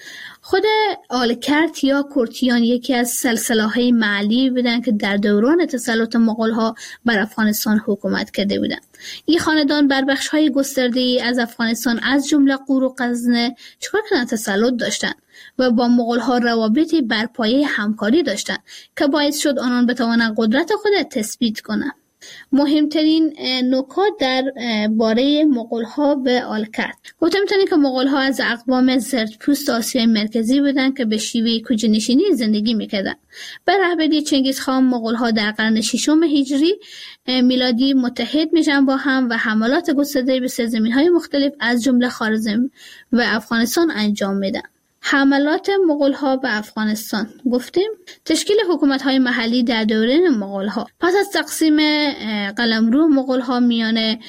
خود آلکرد یا کرتیان یکی از سلسله‌های محلی بودند که در دوران تسلط مغول‌ها بر افغانستان حکومت کرده بودند. این خاندان بر بخش‌های گسترده‌ای از افغانستان از جمله غور و غزنه چکار کردن تسلط داشتند و با مغول‌ها روابطی بر پایه همکاری داشتند که باعث شد آنان بتوانند قدرت خود را تثبیت کنند. مهمترین نکات در باره مغول‌ها و آلکرد. گفته میتونیم که مغول‌ها از اقوام زردپوست آسیای مرکزی بودند که به شیوه کوچه‌نشینی زندگی میکردند. به رهبری چنگیزخان مغول‌ها در قرن ششم هجری میلادی متحد میشن با هم و حملات گسترده به سرزمین‌های مختلف از جمله خوارزم و افغانستان انجام میدن. حملات مغول‌ها به افغانستان. گفتیم تشکیل حکومت‌های محلی در دوره مغول‌ها. پس از تقسیم قلمرو مغول‌ها میان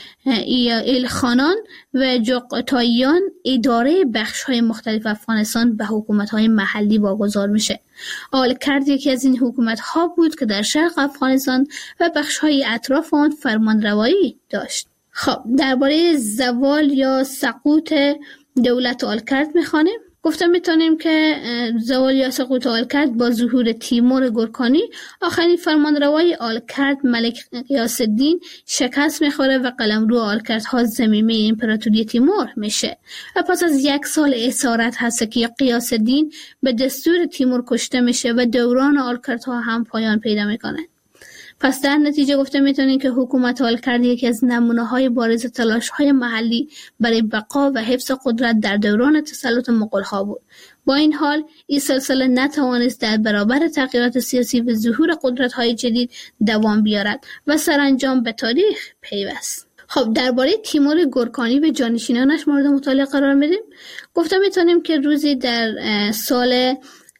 ایلخانان و جغتاییان اداره بخش‌های مختلف افغانستان به حکومت‌های محلی واگذار میشه. آلکرد یکی از این حکومت‌ها بود که در شرق افغانستان و بخش‌های اطراف آن فرمانروایی داشت. خب درباره زوال یا سقوط دولت آلکرد می‌خوانیم. گفته میتونیم که زوال یا سقوط آلکرد با ظهور تیمور گورکانی آخرین فرمانروای آلکرد ملک غیاث الدین شکست میخوره و قلمرو آلکردها ضمیمه امپراتوری تیمور میشه و پس از 1 سال اسارت هست که غیاث الدین به دستور تیمور کشته میشه و دوران آلکردها هم پایان پیدا میکنه. پس در نتیجه گفته میتونیم که حکومت آلکرد یکی از نمونه‌های بارز تلاش‌های محلی برای بقا و حفظ قدرت در دوران تسلط مغول‌ها بود. با این حال این سلسله نتوانست در برابر تغییرات سیاسی و ظهور قدرت‌های جدید دوام بیارد و سرانجام به تاریخ پیوست. خب درباره تیمور گورکانی و جانشینانش مورد مطالعه قرار میدیم. گفته میتونیم که روزی در سال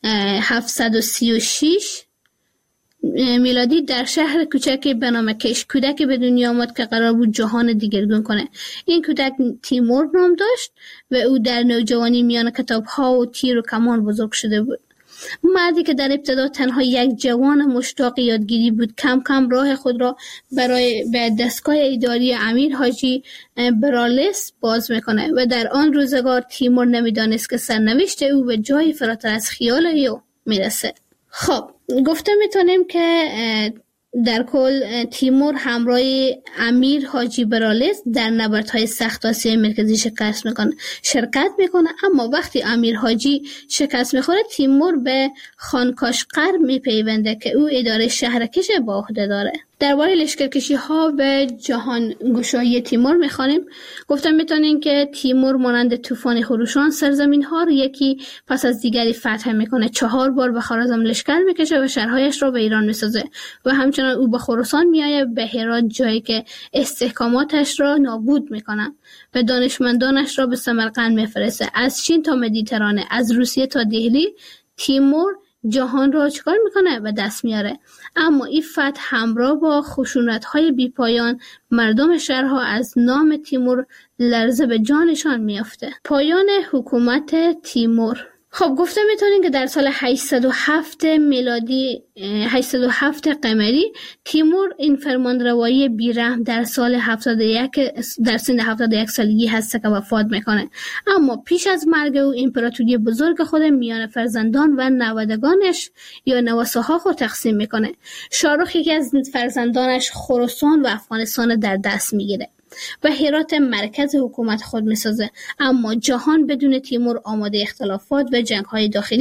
736 میلادی در شهر کوچکی به نام کش کودکی به دنیا آمد که قرار بود جهان دیگرگون کنه. این کودک تیمور نام داشت و او در نوجوانی میان کتاب‌ها و تیر و کمان بزرگ شده بود. مردی که در ابتدا تنها یک جوان مشتاق یادگیری بود کم کم راه خود را برای به دستگاه اداری امیر حاجی برالس باز میکنه و در آن روزگار تیمور نمیدانست که سرنوشت او به جای فراتر از خیال او میرسه. خب گفته میتونیم که در کل تیمور همراه امیر حاجی برالس در نبردهای سخت آسیای مرکزی شرکت میکنه اما وقتی امیر حاجی شکست میخوره تیمور به خانکاشقر میپیونده که او اداره شهرکش با عهده داره. درباره لشکرکشی ها و جهان گشایی تیمور میخوانیم. گفتم میتونیم که تیمور مانند طوفان خروشان سرزمین ها رو یکی پس از دیگری فتح میکنه. 4 بار به خوارزم لشکر میکشه و شهرهایش رو به ایران میسازه و همچنان او به خراسان میایه، به هرات جایی که استحکاماتش را نابود میکنه و دانشمندانش را به سمرقند میفرسته. از چین تا مدیترانه، از روسیه تا دهلی تیمور جهان را چکار میکنه و دست میاره. اما این فتح همراه با خشونت‌های بی‌پایان مردم شهرها از نام تیمور لرزه به جانشان میافته. پایان حکومت تیمور. خب گفته میتونیم که در سال 807 میلادی 807 قمری تیمور این فرمانروایی بیرحم در سال 71 در سن 71 سالگی هست که وفات میکنه. اما پیش از مرگ او امپراتوری بزرگ خود میان فرزندان و نوادگانش یا نواساها خود تقسیم میکنه. شاهرخ یکی از فرزندانش خراسان و افغانستان در دست میگیره و هرات مرکز حکومت خود میسازه. اما جهان بدون تیمور آماده اختلافات و جنگ‌های داخلی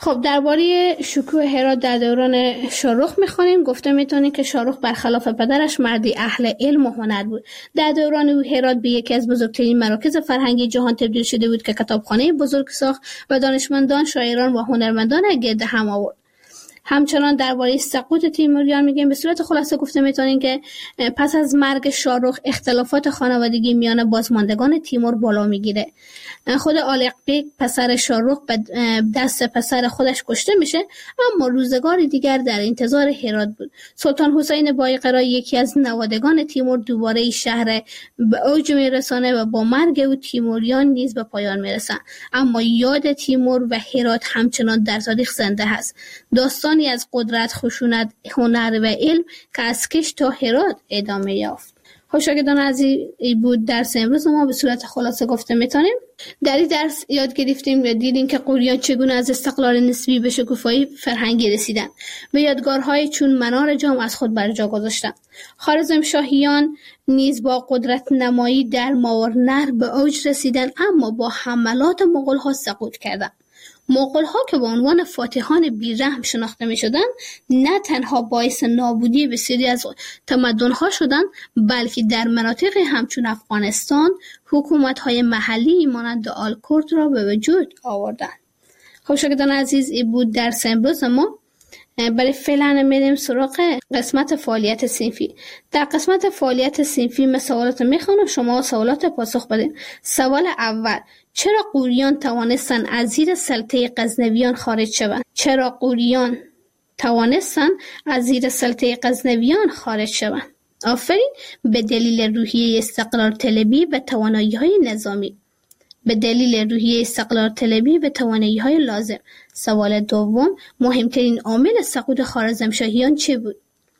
خب درباره شکوه هرات در دوران شاهرخ میخوانیم. گفته میتونیم که شاهرخ برخلاف پدرش مردی اهل علم و هنر بود. در دوران او هرات به یکی از بزرگترین مراکز فرهنگی جهان تبدیل شده بود که کتابخانه بزرگ ساخت و دانشمندان، شاعران و هنرمندان گرد هم آورد. همچنان درباره سقوط تیموریان میگیم. به صورت خلاصه گفته میتونیم که پس از مرگ شاهرخ اختلافات خانوادگی میان بازماندگان تیمور بالا میگیره. خود آلق بیگ پسر شاهرخ به دست پسر خودش کشته میشه، اما روزگار دیگر در انتظار هرات بود. سلطان حسین بایقرا یکی از نوادگان تیمور دوباره شهر به اوج میرسانه و با مرگ او تیموریان نیز به پایان میرسن، اما یاد تیمور و هرات همچنان در تاریخ زنده هست. داستانی از قدرت، خشونت، هنر و علم که از کش تا هرات ادامه یافت. شاگردان عزیز، بود درس امروز ما به صورت خلاصه گفته میتونیم. در این درس یاد گرفتیم و دیدیم که غوریان چگونه از استقلال نسبی به شکوفایی فرهنگی رسیدند و یادگارهای چون منار جام از خود بر جا گذاشتند. خوارزمشاهیان نیز با قدرت نمایی در ماورنهر به اوج رسیدند، اما با حملات مغول‌ها سقوط کردند. مغول‌ها که به عنوان فاتحان بی‌رحم شناخته می‌شدند، نه تنها باعث نابودی بسیاری از تمدن‌ها شدند، بلکه در مناطق همچون افغانستان حکومت‌های محلی مانند آلکورد را به وجود آوردند. خب شاگردان عزیز، این بود درس امروز ما. برای فعلا میریم سراغ قسمت فعالیت صنفی. در قسمت فعالیت صنفی من سوالات میخوانم، شما سوالات پاسخ بدین. سوال اول: چرا غوریان توانستند از زیر سلطه غزنویان خارج شوند؟ چرا غوریان توانستند از زیر سلطه غزنویان خارج شوند؟ آفرین. به دلیل روحیه استقلال طلبی و توانایی‌های نظامی. به دلیل روحیه استقلال طلبی و توانایی‌های لازم. سوال دوم: مهمترین عامل سقوط خوارزمشاهیان چه بود؟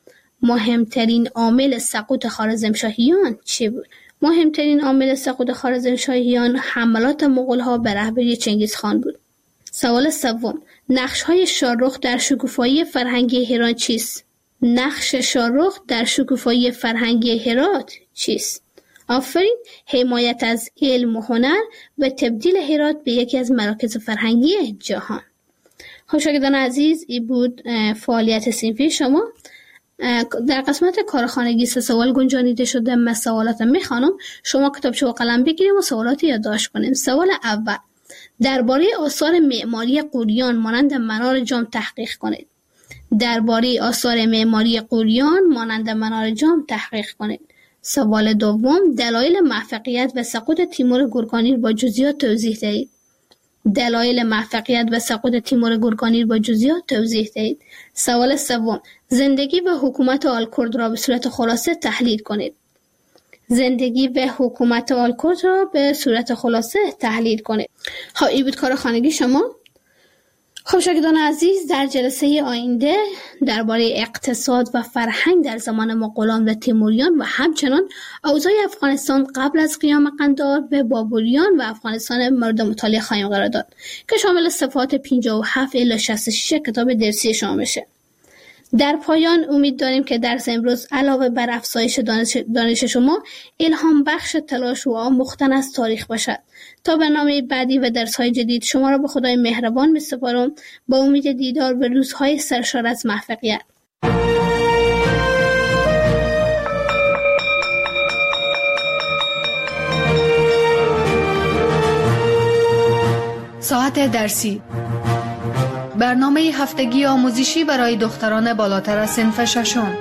مهمترین عامل سقوط خوارزمشاهیان چه بود؟ مهمترین عامل سقوط خوارزمشاهیان حملات مغول‌ها به رهبری چنگیزخان بود. سوال سوم: نقش‌های شاهرخ در شکوفایی فرهنگی هرات چیست؟ نقش شاهرخ در شکوفایی فرهنگی هرات چیست؟ آفرین. حمایت از علم و هنر و تبدیل هرات به یکی از مراکز فرهنگی جهان. خب شاگردان عزیز، این بود فعالیت صنفی شما. در قسمت کارخانگی 3 سوال گنجانیده شده. من سوالات میخوانم، شما کتابچه و قلم بگیریم و سوالات یادداشت کنیم. سوال اول: درباره آثار معماری غوریان مانند منار جام تحقیق کنید. درباره آثار معماری غوریان مانند منار جام تحقیق کنید. سوال دوم: دلایل موفقیت و سقوط تیمور گورکانی با جزئیات توضیح دهید. دلایل موفقیت و سقوط تیمور گورکانی با جزئیات توضیح دهید. سوال سوم: زندگی و حکومت آلکورد را به صورت خلاصه تحلیل کنید. زندگی و حکومت آلکورد را به صورت خلاصه تحلیل کنید. خب این بود کار خانگی شما. خب شاگردان عزیز، در جلسه آینده درباره اقتصاد و فرهنگ در زمان مغولان و تیموریان و همچنان اوضاع افغانستان قبل از قیام قندهار و بابوریان و افغانستان مورد مطالعه خواهیم قرار داد که شامل صفحات 57 الی 66 کتاب درسی شما میشه. در پایان امید داریم که درس امروز علاوه بر افزایش دانش شما، الهام بخش تلاش و آموختن از تاریخ باشد. تا برنامه بعدی و درس‌های جدید شما را به خدای مهربان می‌سپارم، با امید دیدار به روزهای سرشار از موفقیت. ساعت درسی، برنامه هفتگی آموزشی برای دختران بالاتر از صنف ششم.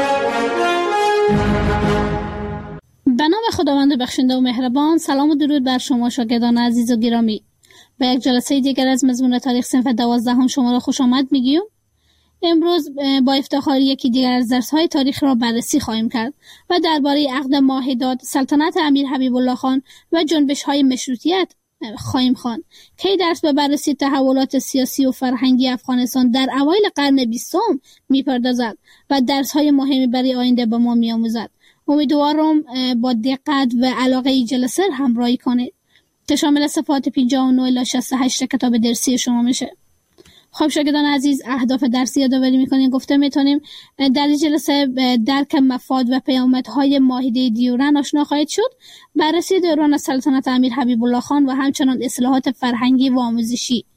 به نام خداوند بخشنده و مهربان. سلام و درود بر شما شاگردان عزیز و گرامی. به یک جلسه دیگر از مضمون تاریخ صنف 12 شما را خوش آمد میگیم. امروز با افتخار یکی دیگر از درس‌های تاریخ را بررسی خواهیم کرد و درباره عقد ماهداد، سلطنت امیر حبیب الله خان و جنبش‌های مشروطیت خواهیم خواند. که درس به بررسی تحولات سیاسی و فرهنگی افغانستان در اوایل قرن 20 میپردازد و درس‌های مهمی برای آینده به ما می‌آموزد. امیدوارم با دقت و علاقه ای جلسه همراهی کنید که شامل صفحات 59 الی 68 کتاب درسی شما میشه. خب شاگردان عزیز، اهداف درسی یادآوری می‌کنیم. گفته می‌تونیم در این جلسه درک مفاد و پیامدهای معاهده دیورن آشنا خواهید شد، بررسی دوران سلطنت امیر حبیب الله خان و همچنان اصلاحات فرهنگی و آموزشی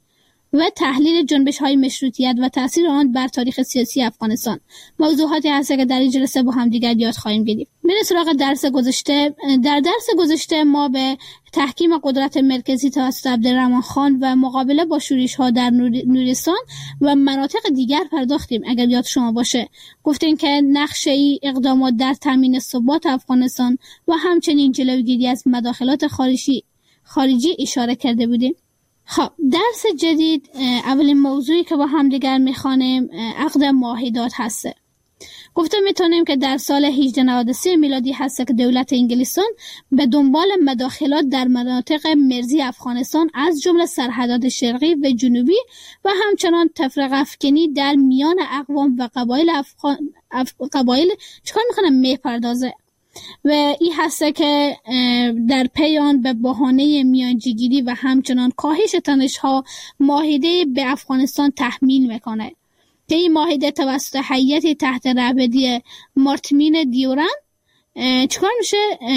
و تحلیل جنبش‌های مشروطیت و تأثیر آن بر تاریخ سیاسی افغانستان. موضوعاتی هست که در این جلسه با هم دیگر یاد خواهیم گرفت. بریم سراغ درس گذشته. در درس گذشته ما به تحکیم قدرت مرکزی توسط عبدالرحمن خان و مقابله با شورش‌ها در نورستان و مناطق دیگر پرداختیم. اگر یاد شما باشه گفتیم که نقشه اقدامات در تامین ثبات افغانستان و همچنین جلوگیری از مداخلات خارجی اشاره کرده بودیم. خب درس جدید، اولین موضوعی که با هم دیگر میخوانیم عقد معاهدات هسته. گفته میتونیم که در سال 1893 میلادی هست که دولت انگلستان به دنبال مداخلات در مناطق مرزی افغانستان از جمله سرحدات شرقی و جنوبی و همچنان تفرقه افکنی در میان اقوام و قبایل چکار میکنه میپردازه و این هست که در پی آن به بهانه میانجیگیری و همچنان کاهش تنش‌ها معاهده به افغانستان تحمیل میکنه که این معاهده توسط هیئت تحت رهبری مارتین دیوران چکار میشه؟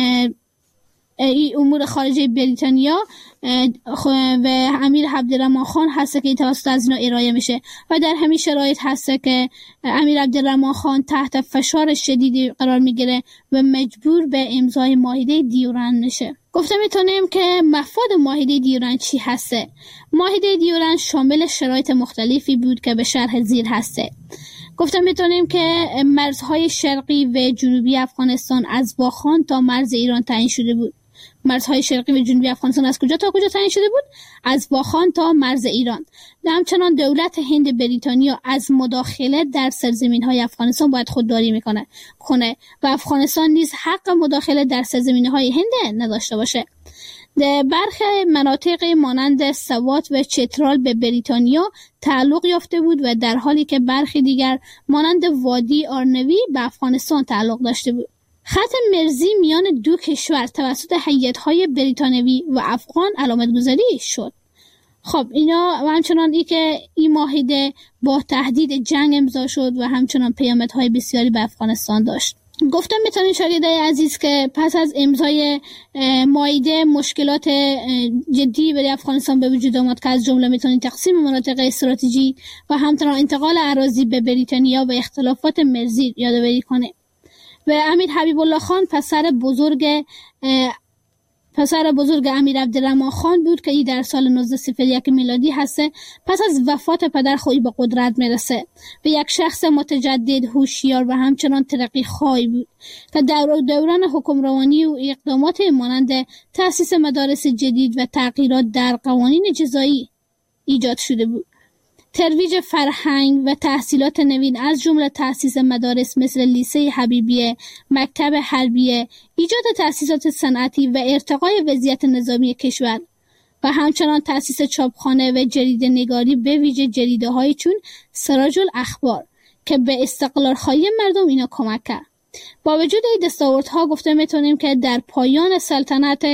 امور خارجه بریتانیا و امیر عبدالرحمن خان هست که توسط از اینا ارائه میشه و در همین شرایط هست که امیر عبدالرحمن خان تحت فشار شدیدی قرار میگیره و مجبور به امضای معاهده دیوران میشه. گفته میتونیم که مفاد معاهده دیوران چی هسته؟ معاهده دیوران شامل شرایط مختلفی بود که به شرح زیر هسته. گفته میتونیم که مرزهای شرقی و جنوبی افغانستان از واخان تا مرز ایران تعیین شده بود. مرزهای شرقی و جنوبی افغانستان از کجا تا کجا تعیین شده بود؟ از واخان تا مرز ایران. همچنان دولت هند بریتانیا از مداخله در سرزمین‌های افغانستان باید خودداری میکنه و افغانستان نیز حق مداخله در سرزمین‌های هند نداشته باشه. برخی مناطق مانند سوات و چترال به بریتانیا تعلق یافته بود و در حالی که برخی دیگر مانند وادی آرنوی به افغانستان تعلق داشته بود. خط مرزی میان دو کشور توسط هیئت‌های بریتانوی و افغان علامت گذاری شد. خب اینا و همچنان که این معاهده با تهدید جنگ امضا شد و همچنان پیامدهای بسیاری به افغانستان داشت. گفتم میتونین شاگردای عزیز که پس از امضای معاهده مشکلات جدی برای افغانستان به وجود آمد که از جمله میتونین تقسیم مناطق استراتژی و همچنان انتقال اراضی به بریتانیا و اختلافات مرزی یادآوری کنه. و امیر حبیب الله خان پسر بزرگ امیر عبدالرحمن خان بود که ای در سال 1901 میلادی هسته پس از وفات پدر خود به قدرت میرسه و یک شخص متجدد، هوشیار و همچنان ترقی خواهی بود که در دوران حکمرانی و اقدامات مانند تأسیس مدارس جدید و تغییرات در قوانین جزایی ایجاد شده بود. ترویج فرهنگ و تحصیلات نوین از جمله تأسیس مدارس مثل لیسه حبیبیه، مکتب حربیه، ایجاد تأسیسات صنعتی و ارتقای وضعیت نظامی کشور و همچنان تأسیس چاپخانه و جریده نگاری به ویژه جریده های چون سراج الاخبار که به استقلال خواهی مردم اینا کمک کرد. با وجود این دستاوردها گفته میتونیم که در پایان سلطنت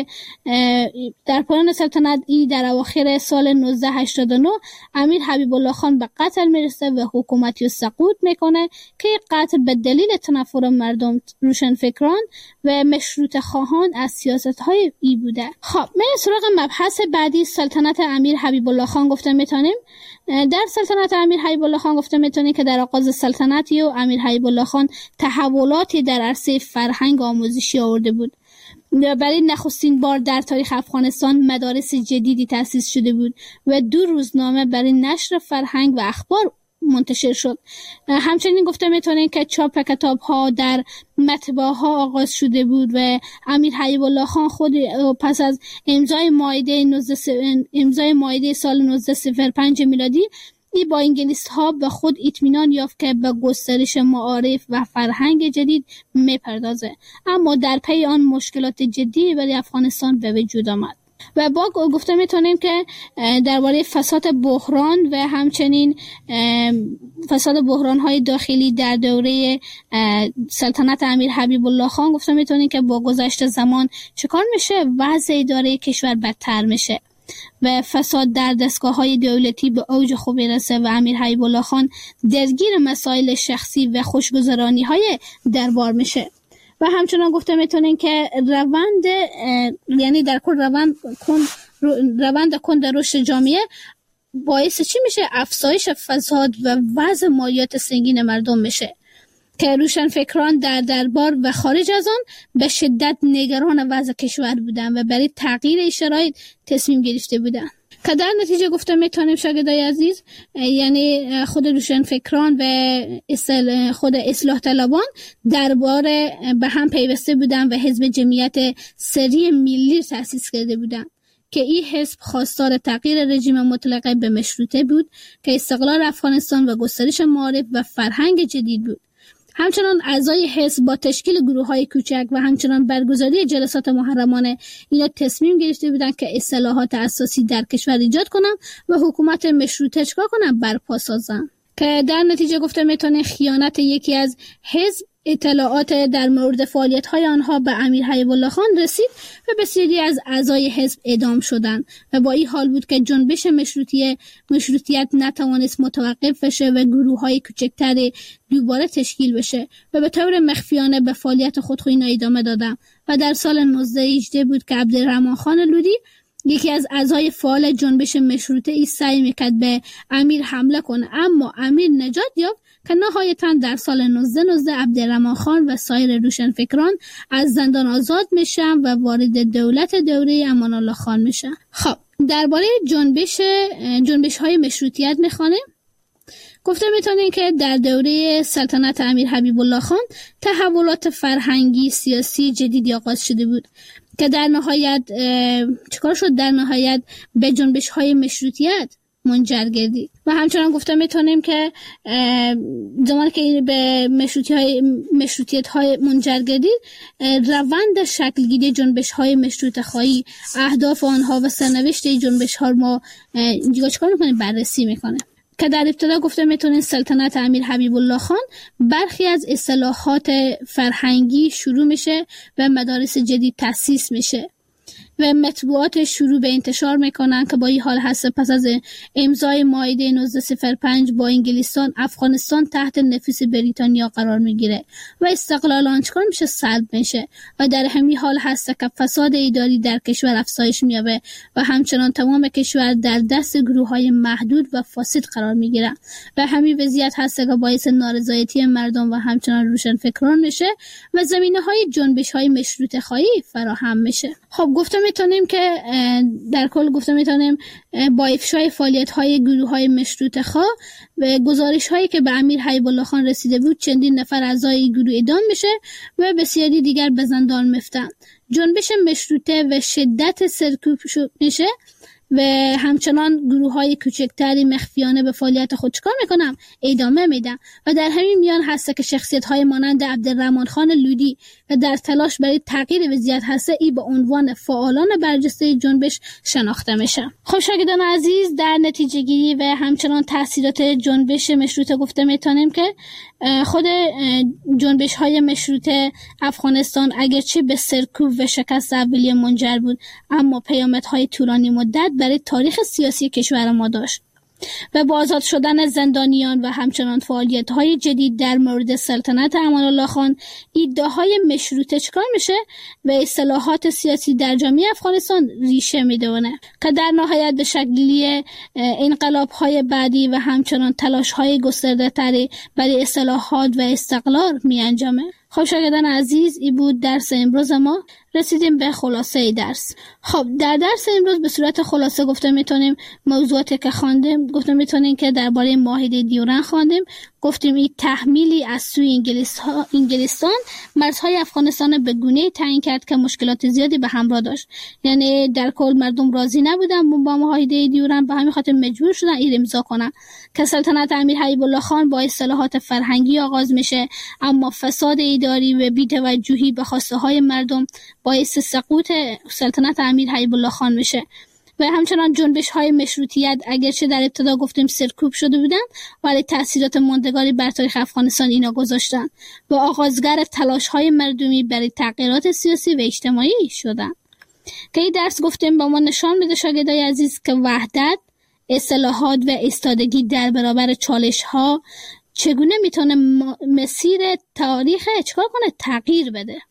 در اواخر سال 1989 امیر حبیب الله خان به قتل میرسه و حکومتی سقوط میکنه که قتل به دلیل تنفر مردم، روشنفکران و مشروط خواهان از سیاست‌های ای بوده. خب من سراغ مبحث بعدی سلطنت امیر حبیب الله خان گفته میتونیم. در سلطنت امیر حبیب الله خان گفته میتونیم که در آغاز سلطنت امیر حبیب الله خان تحولاتی در عرصه فرهنگ آموزشی آورده بود. برای نخستین بار در تاریخ افغانستان مدارس جدیدی تأسیس شده بود و 2 روزنامه برای نشر فرهنگ و اخبار منتشر شد. همچنین گفته میتونیم که چاپ کتاب‌ها در مطبعه ها آغاز شده بود و امیر حبیب الله خان خود پس از امضای معاهده سال 1905 میلادی با انگلیس ها به خود اطمینان یافت که به گسترش معارف و فرهنگ جدید میپردازه، اما در پی آن مشکلات جدی برای افغانستان به وجود آمد. و با گفته میتونیم که درباره فساد بحران و همچنین فساد بحران‌های داخلی در دوره سلطنت امیر حبیب الله خان گفته میتونیم که با گذشت زمان چکار میشه؟ وضع اداره کشور بدتر میشه و فساد در دستگاه‌های دولتی به اوج خود میرسه و امیر حبیب الله خان درگیر مسائل شخصی و خوشگذرانی‌های دربار میشه. و همچنان گفته میتونین که روند کند رشد جامعه باعث چی میشه؟ افزایش فساد و وضع مالیات سنگین مردم میشه که روشنفکران در دربار و خارج از آن به شدت نگران وضع کشور بودند و برای تغییر شرایط تصمیم گرفته بودند. که در نتیجه گفته میتونیم شاگردای عزیز، یعنی خود روشنفکران و خود اصلاح طلبان دربار به هم پیوسته بودن و حزب جمعیت سری ملی تأسیس کرده بودند که این حزب خواستار تغییر رژیم مطلقه به مشروطه بود که استقلال افغانستان و گسترش معارف و فرهنگ جدید بود. همچنان اعضای حزب با تشکیل گروه‌های کوچک و همچنان برگزاری جلسات محرمانه اینا تصمیم گرفته بودند که اصلاحات اساسی در کشور ایجاد کنند و حکومت مشروطه چکار کنند؟ برپا سازند. که در نتیجه گفته میتونه خیانت یکی از حزب اطلاعات در مورد فعالیت‌های آنها به امیر حبیب الله خان رسید و بسیاری از اعضای حزب اعدام شدند و با این حال بود که جنبش مشروطیت نتوانست متوقف بشه و گروه‌های کوچکتری دوباره تشکیل بشه و به طور مخفیانه به فعالیت خود ادامه دادند و در سال 1918 بود که عبدالرحمن خان لودی، یکی از اعضای فعال جنبش مشروطه، سعی میکرد به امیر حمله کنه، اما امیر نجات یافت که نهایتاً در سال 1919 عبدالرحمن خان و سایر روشنفکران از زندان آزاد میشن و وارد دولت دوره امان الله خان میشن. خب درباره جنبش های مشروطیت میخوانیم. گفته میتونیم که در دوره سلطنت امیر حبیب الله خان تحولات فرهنگی سیاسی جدیدی آغاز شده بود که در نهایت چیکار شد؟ در نهایت به جنبش های مشروطیت منجر گردید و همچنان گفته میتونیم که زمانی که به مشروطیت های منجر گردید، روند شکلگیری جنبش های مشروطه خواهی، اهداف آنها و سرنوشت جنبش ها ما دیگه چیکار میکنیم؟ بررسی میکنه. که در ابتدا گفته میتونیم سلطنت امیر حبیب الله خان برخی از اصلاحات فرهنگی شروع میشه و مدارس جدید تأسیس میشه و مطبوعات شروع به انتشار میکنن که با این حال هست پس از امضای معاهده 1905 با انگلستان، افغانستان تحت نفوذ بریتانیا قرار میگیره و استقلال آن چکار میشه؟ سلب میشه و در همین حال هست که فساد اداری در کشور افزایش مییابه و همچنان تمام کشور در دست گروه‌های محدود و فاسد قرار میگیره و همین وضعیت هست که باعث نارضایتی مردم و همچنان روشنفکران میشه و زمینه‌های جنبش‌های مشروطه خواهی فراهم میشه. خب گفته میتونیم که در کل گفته میتونیم با افشای فعالیت‌های گروه‌های مشروطه خواه و گزارش‌هایی که به امیر حبیب الله خان رسیده بود، چندین نفر اعضای گروه اعدام میشه و بسیاری دیگر به زندان میفتن. جنبش مشروطه و شدت سرکوب میشه و همچنان گروه‌های کوچکتری مخفیانه به فعالیت خود چکار میکنن؟ ادامه میدن و در همین میان هست که شخصیت‌های مانند عبدالرحمن خان لودی و در تلاش برای تغییر وضعیت هست ای به عنوان فعالان برجسته جنبش شناخته میشن. خب شاگردان عزیز، در نتیجه گیری و همچنان تاثیرات جنبش مشروطه گفته میتونیم که خود جنبش‌های مشروطه افغانستان اگرچه به سرکوب و شکست اولیه منجر بود، اما پیامدهای طولانی مدت برای تاریخ سیاسی کشور ما داشت و با آزاد شدن زندانیان و همچنان فعالیت‌های جدید در مورد سلطنت امان الله خان، ایده‌های مشروطه چکار میشه و اصلاحات سیاسی در جامعه افغانستان ریشه میدونه که در نهایت به شکلی انقلاب‌های بعدی و همچنان تلاش‌های گسترده‌تری برای اصلاحات و استقلال میانجامه. خب شاگردان عزیز، این بود درس امروز ما. رسیدیم به خلاصه درس. خب در درس امروز به صورت خلاصه گفته میتونیم موضوعاتی که خواندیم، گفته میتونیم که درباره معاهده دیورن خواندیم، گفتیم این تحمیلی از سوی انگلستان مرزهای افغانستان به گونه‌ای تعیین کرد که مشکلات زیادی به همراه داشت. یعنی در کل مردم راضی نبودن با معاهده دیورن، به همین خاطر مجبور شدن این امضا کنن که سلطنت امیر حبیب الله خان با اصلاحات فرهنگی آغاز میشه، اما فساد اداری و بی‌توجهی به خواسته های مردم باعث سقوط سلطنت امیر حبیب الله خان میشه و همچنان جنبش‌های مشروطیت اگرچه در ابتدا گفتیم سرکوب شده بودن، ولی تأثیرات ماندگاری بر تاریخ افغانستان اینا گذاشتن و آغازگر تلاش‌های مردمی برای تغییرات سیاسی و اجتماعی شدن. که این درس گفتیم با ما نشان میده شاگردای عزیز که وحدت، اصلاحات و ایستادگی در برابر چالش‌ها چگونه میتونه مسیر تاریخ چیکار کنه؟ تغییر بده.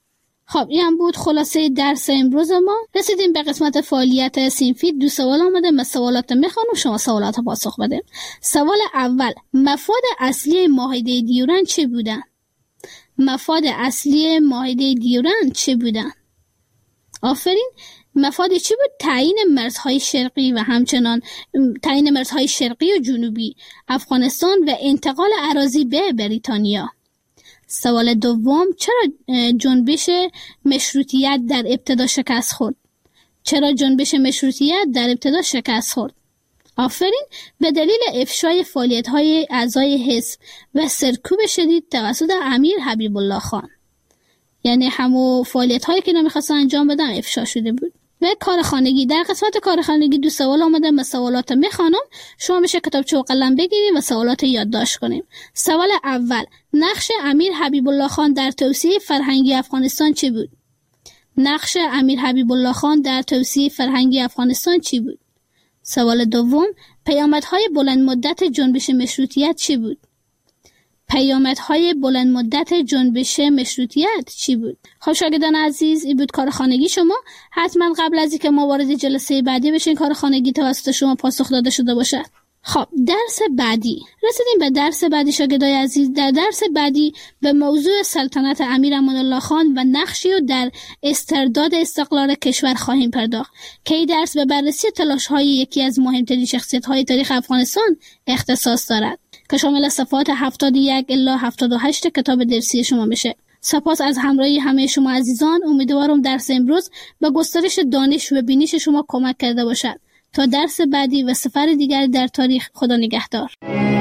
خب این هم بود خلاصه درس امروز ما. رسیدیم به قسمت فعالیت صنفی. 2 سوال آمده، من سوالات میخوانم، شما سوالات رو پاسخ بده. سوال اول، مفاد اصلی معاهده دیورند چه بودن؟ مفاد اصلی معاهده دیورند چه بودن؟ آفرین. مفاد چی بود؟ تعیین مرزهای شرقی و همچنان تعیین مرزهای شرقی و جنوبی افغانستان و انتقال اراضی به بریتانیا. سوال دوم، چرا جنبش مشروطیت در ابتدا شکست خورد؟ چرا جنبش مشروطیت در ابتدا شکست خورد؟ آفرین. به دلیل افشای فعالیت‌های اعضای حزب و سرکوب شدید توسط امیر حبیب الله خان. یعنی همون فعالیت‌هایی که نمی‌خواستن انجام بدن افشا شده بود. و کار خانگی. در قسمت کار خانگی 2 سوال آمده، من سوالات میخوانم، شما میشه کتابچه و قلم بگیرید و سوالات یادداشت کنیم. سوال اول، نقش امیر حبیب الله خان در توسعه فرهنگی افغانستان چی بود؟ نقش امیر حبیب الله خان در توسعه فرهنگی افغانستان چی بود؟ سوال دوم، پیامدهای بلند مدت جنبش مشروطیت چی بود؟ پیامدهای بلند مدت جنبش مشروطیت چی بود؟ خب شاگردان عزیز، این بود کار خانگی شما. حتما قبل از اینکه ما وارد جلسه بعدی بشین کار خانگی توسط شما پاسخ داده شده باشد. خب درس بعدی. رسیدیم به درس بعدی شاگردای عزیز. در درس بعدی به موضوع سلطنت امیر امان الله خان و نقشی و در استرداد استقلال کشور خواهیم پرداخت که این درس به بررسی تلاش‌های یکی از مهمترین شخصیت‌های تاریخ افغانستان اختصاص دارد که شامل صفحات 71 الی 78 کتاب درسی شما میشه. سپاس از همراهی همه شما عزیزان. امیدوارم درس امروز به گسترش دانش و بینش شما کمک کرده باشد. تا درس بعدی و سفر دیگر در تاریخ، خدا نگهدار.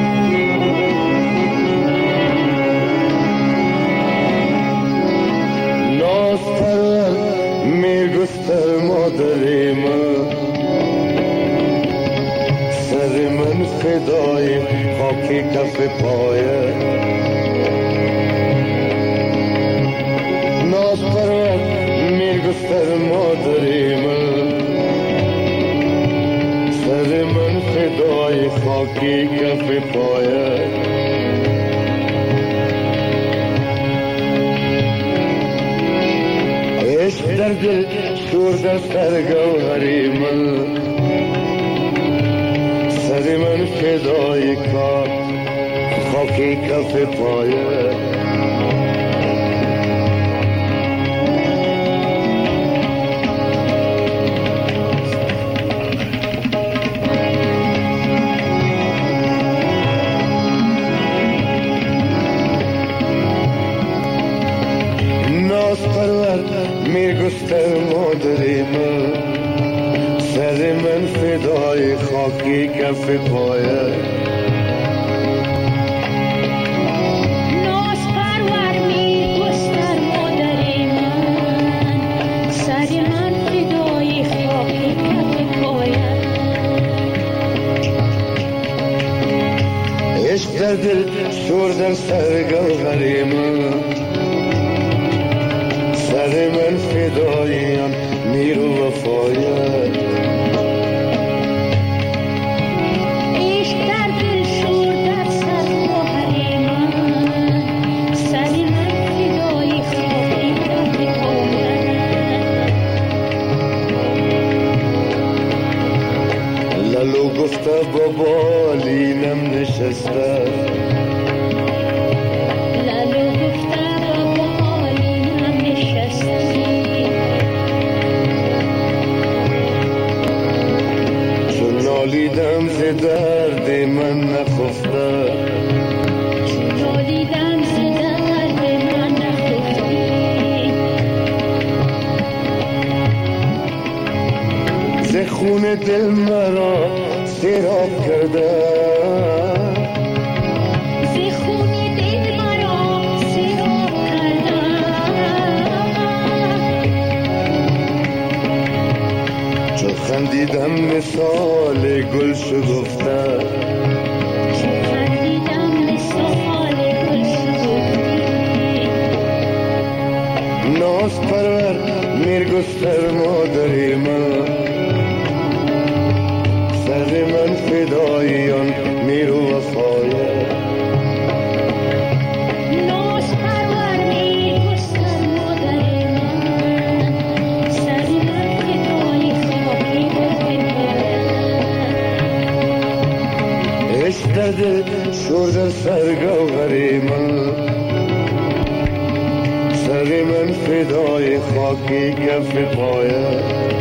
ناز پرور میگستر مادر من، سر من فدای خاکی کف پایه. ناز پرور میگستر مادر من، سر من فدای خاکی کف پایه. عشق در دل شور در سرگوهری من، سر من فدای خاکی کف پایه. ناز پرور میگستر مادری من، سر من فدای خاکی کف پایه. ناز پرور میگستر مادری من، سر من فدای خاکی کف پایه. عشق در دل شور در سرگوهری من، سر من فداییم میر و وفایت. عشق در دل شور در سرگوهری من، سر من فدای خاکی کف پایت. لالو گفته با بالینم نشسته، نالیدم ز درد من نخفته، نالیدم ز درد من نخفته. ز خون دل مرا سیراب کرده، ز خون دل مرا سیراب کرده. چون خندیدم مثال گل شکفته، چون خندیدم مثال گل شکفته. ناز پرور میرگستر مادری من، سر من فدایان میر و وفایه. ناز پرور میگستر مادر من، سرگوهر من، سر من فدای خاکی کف پایت.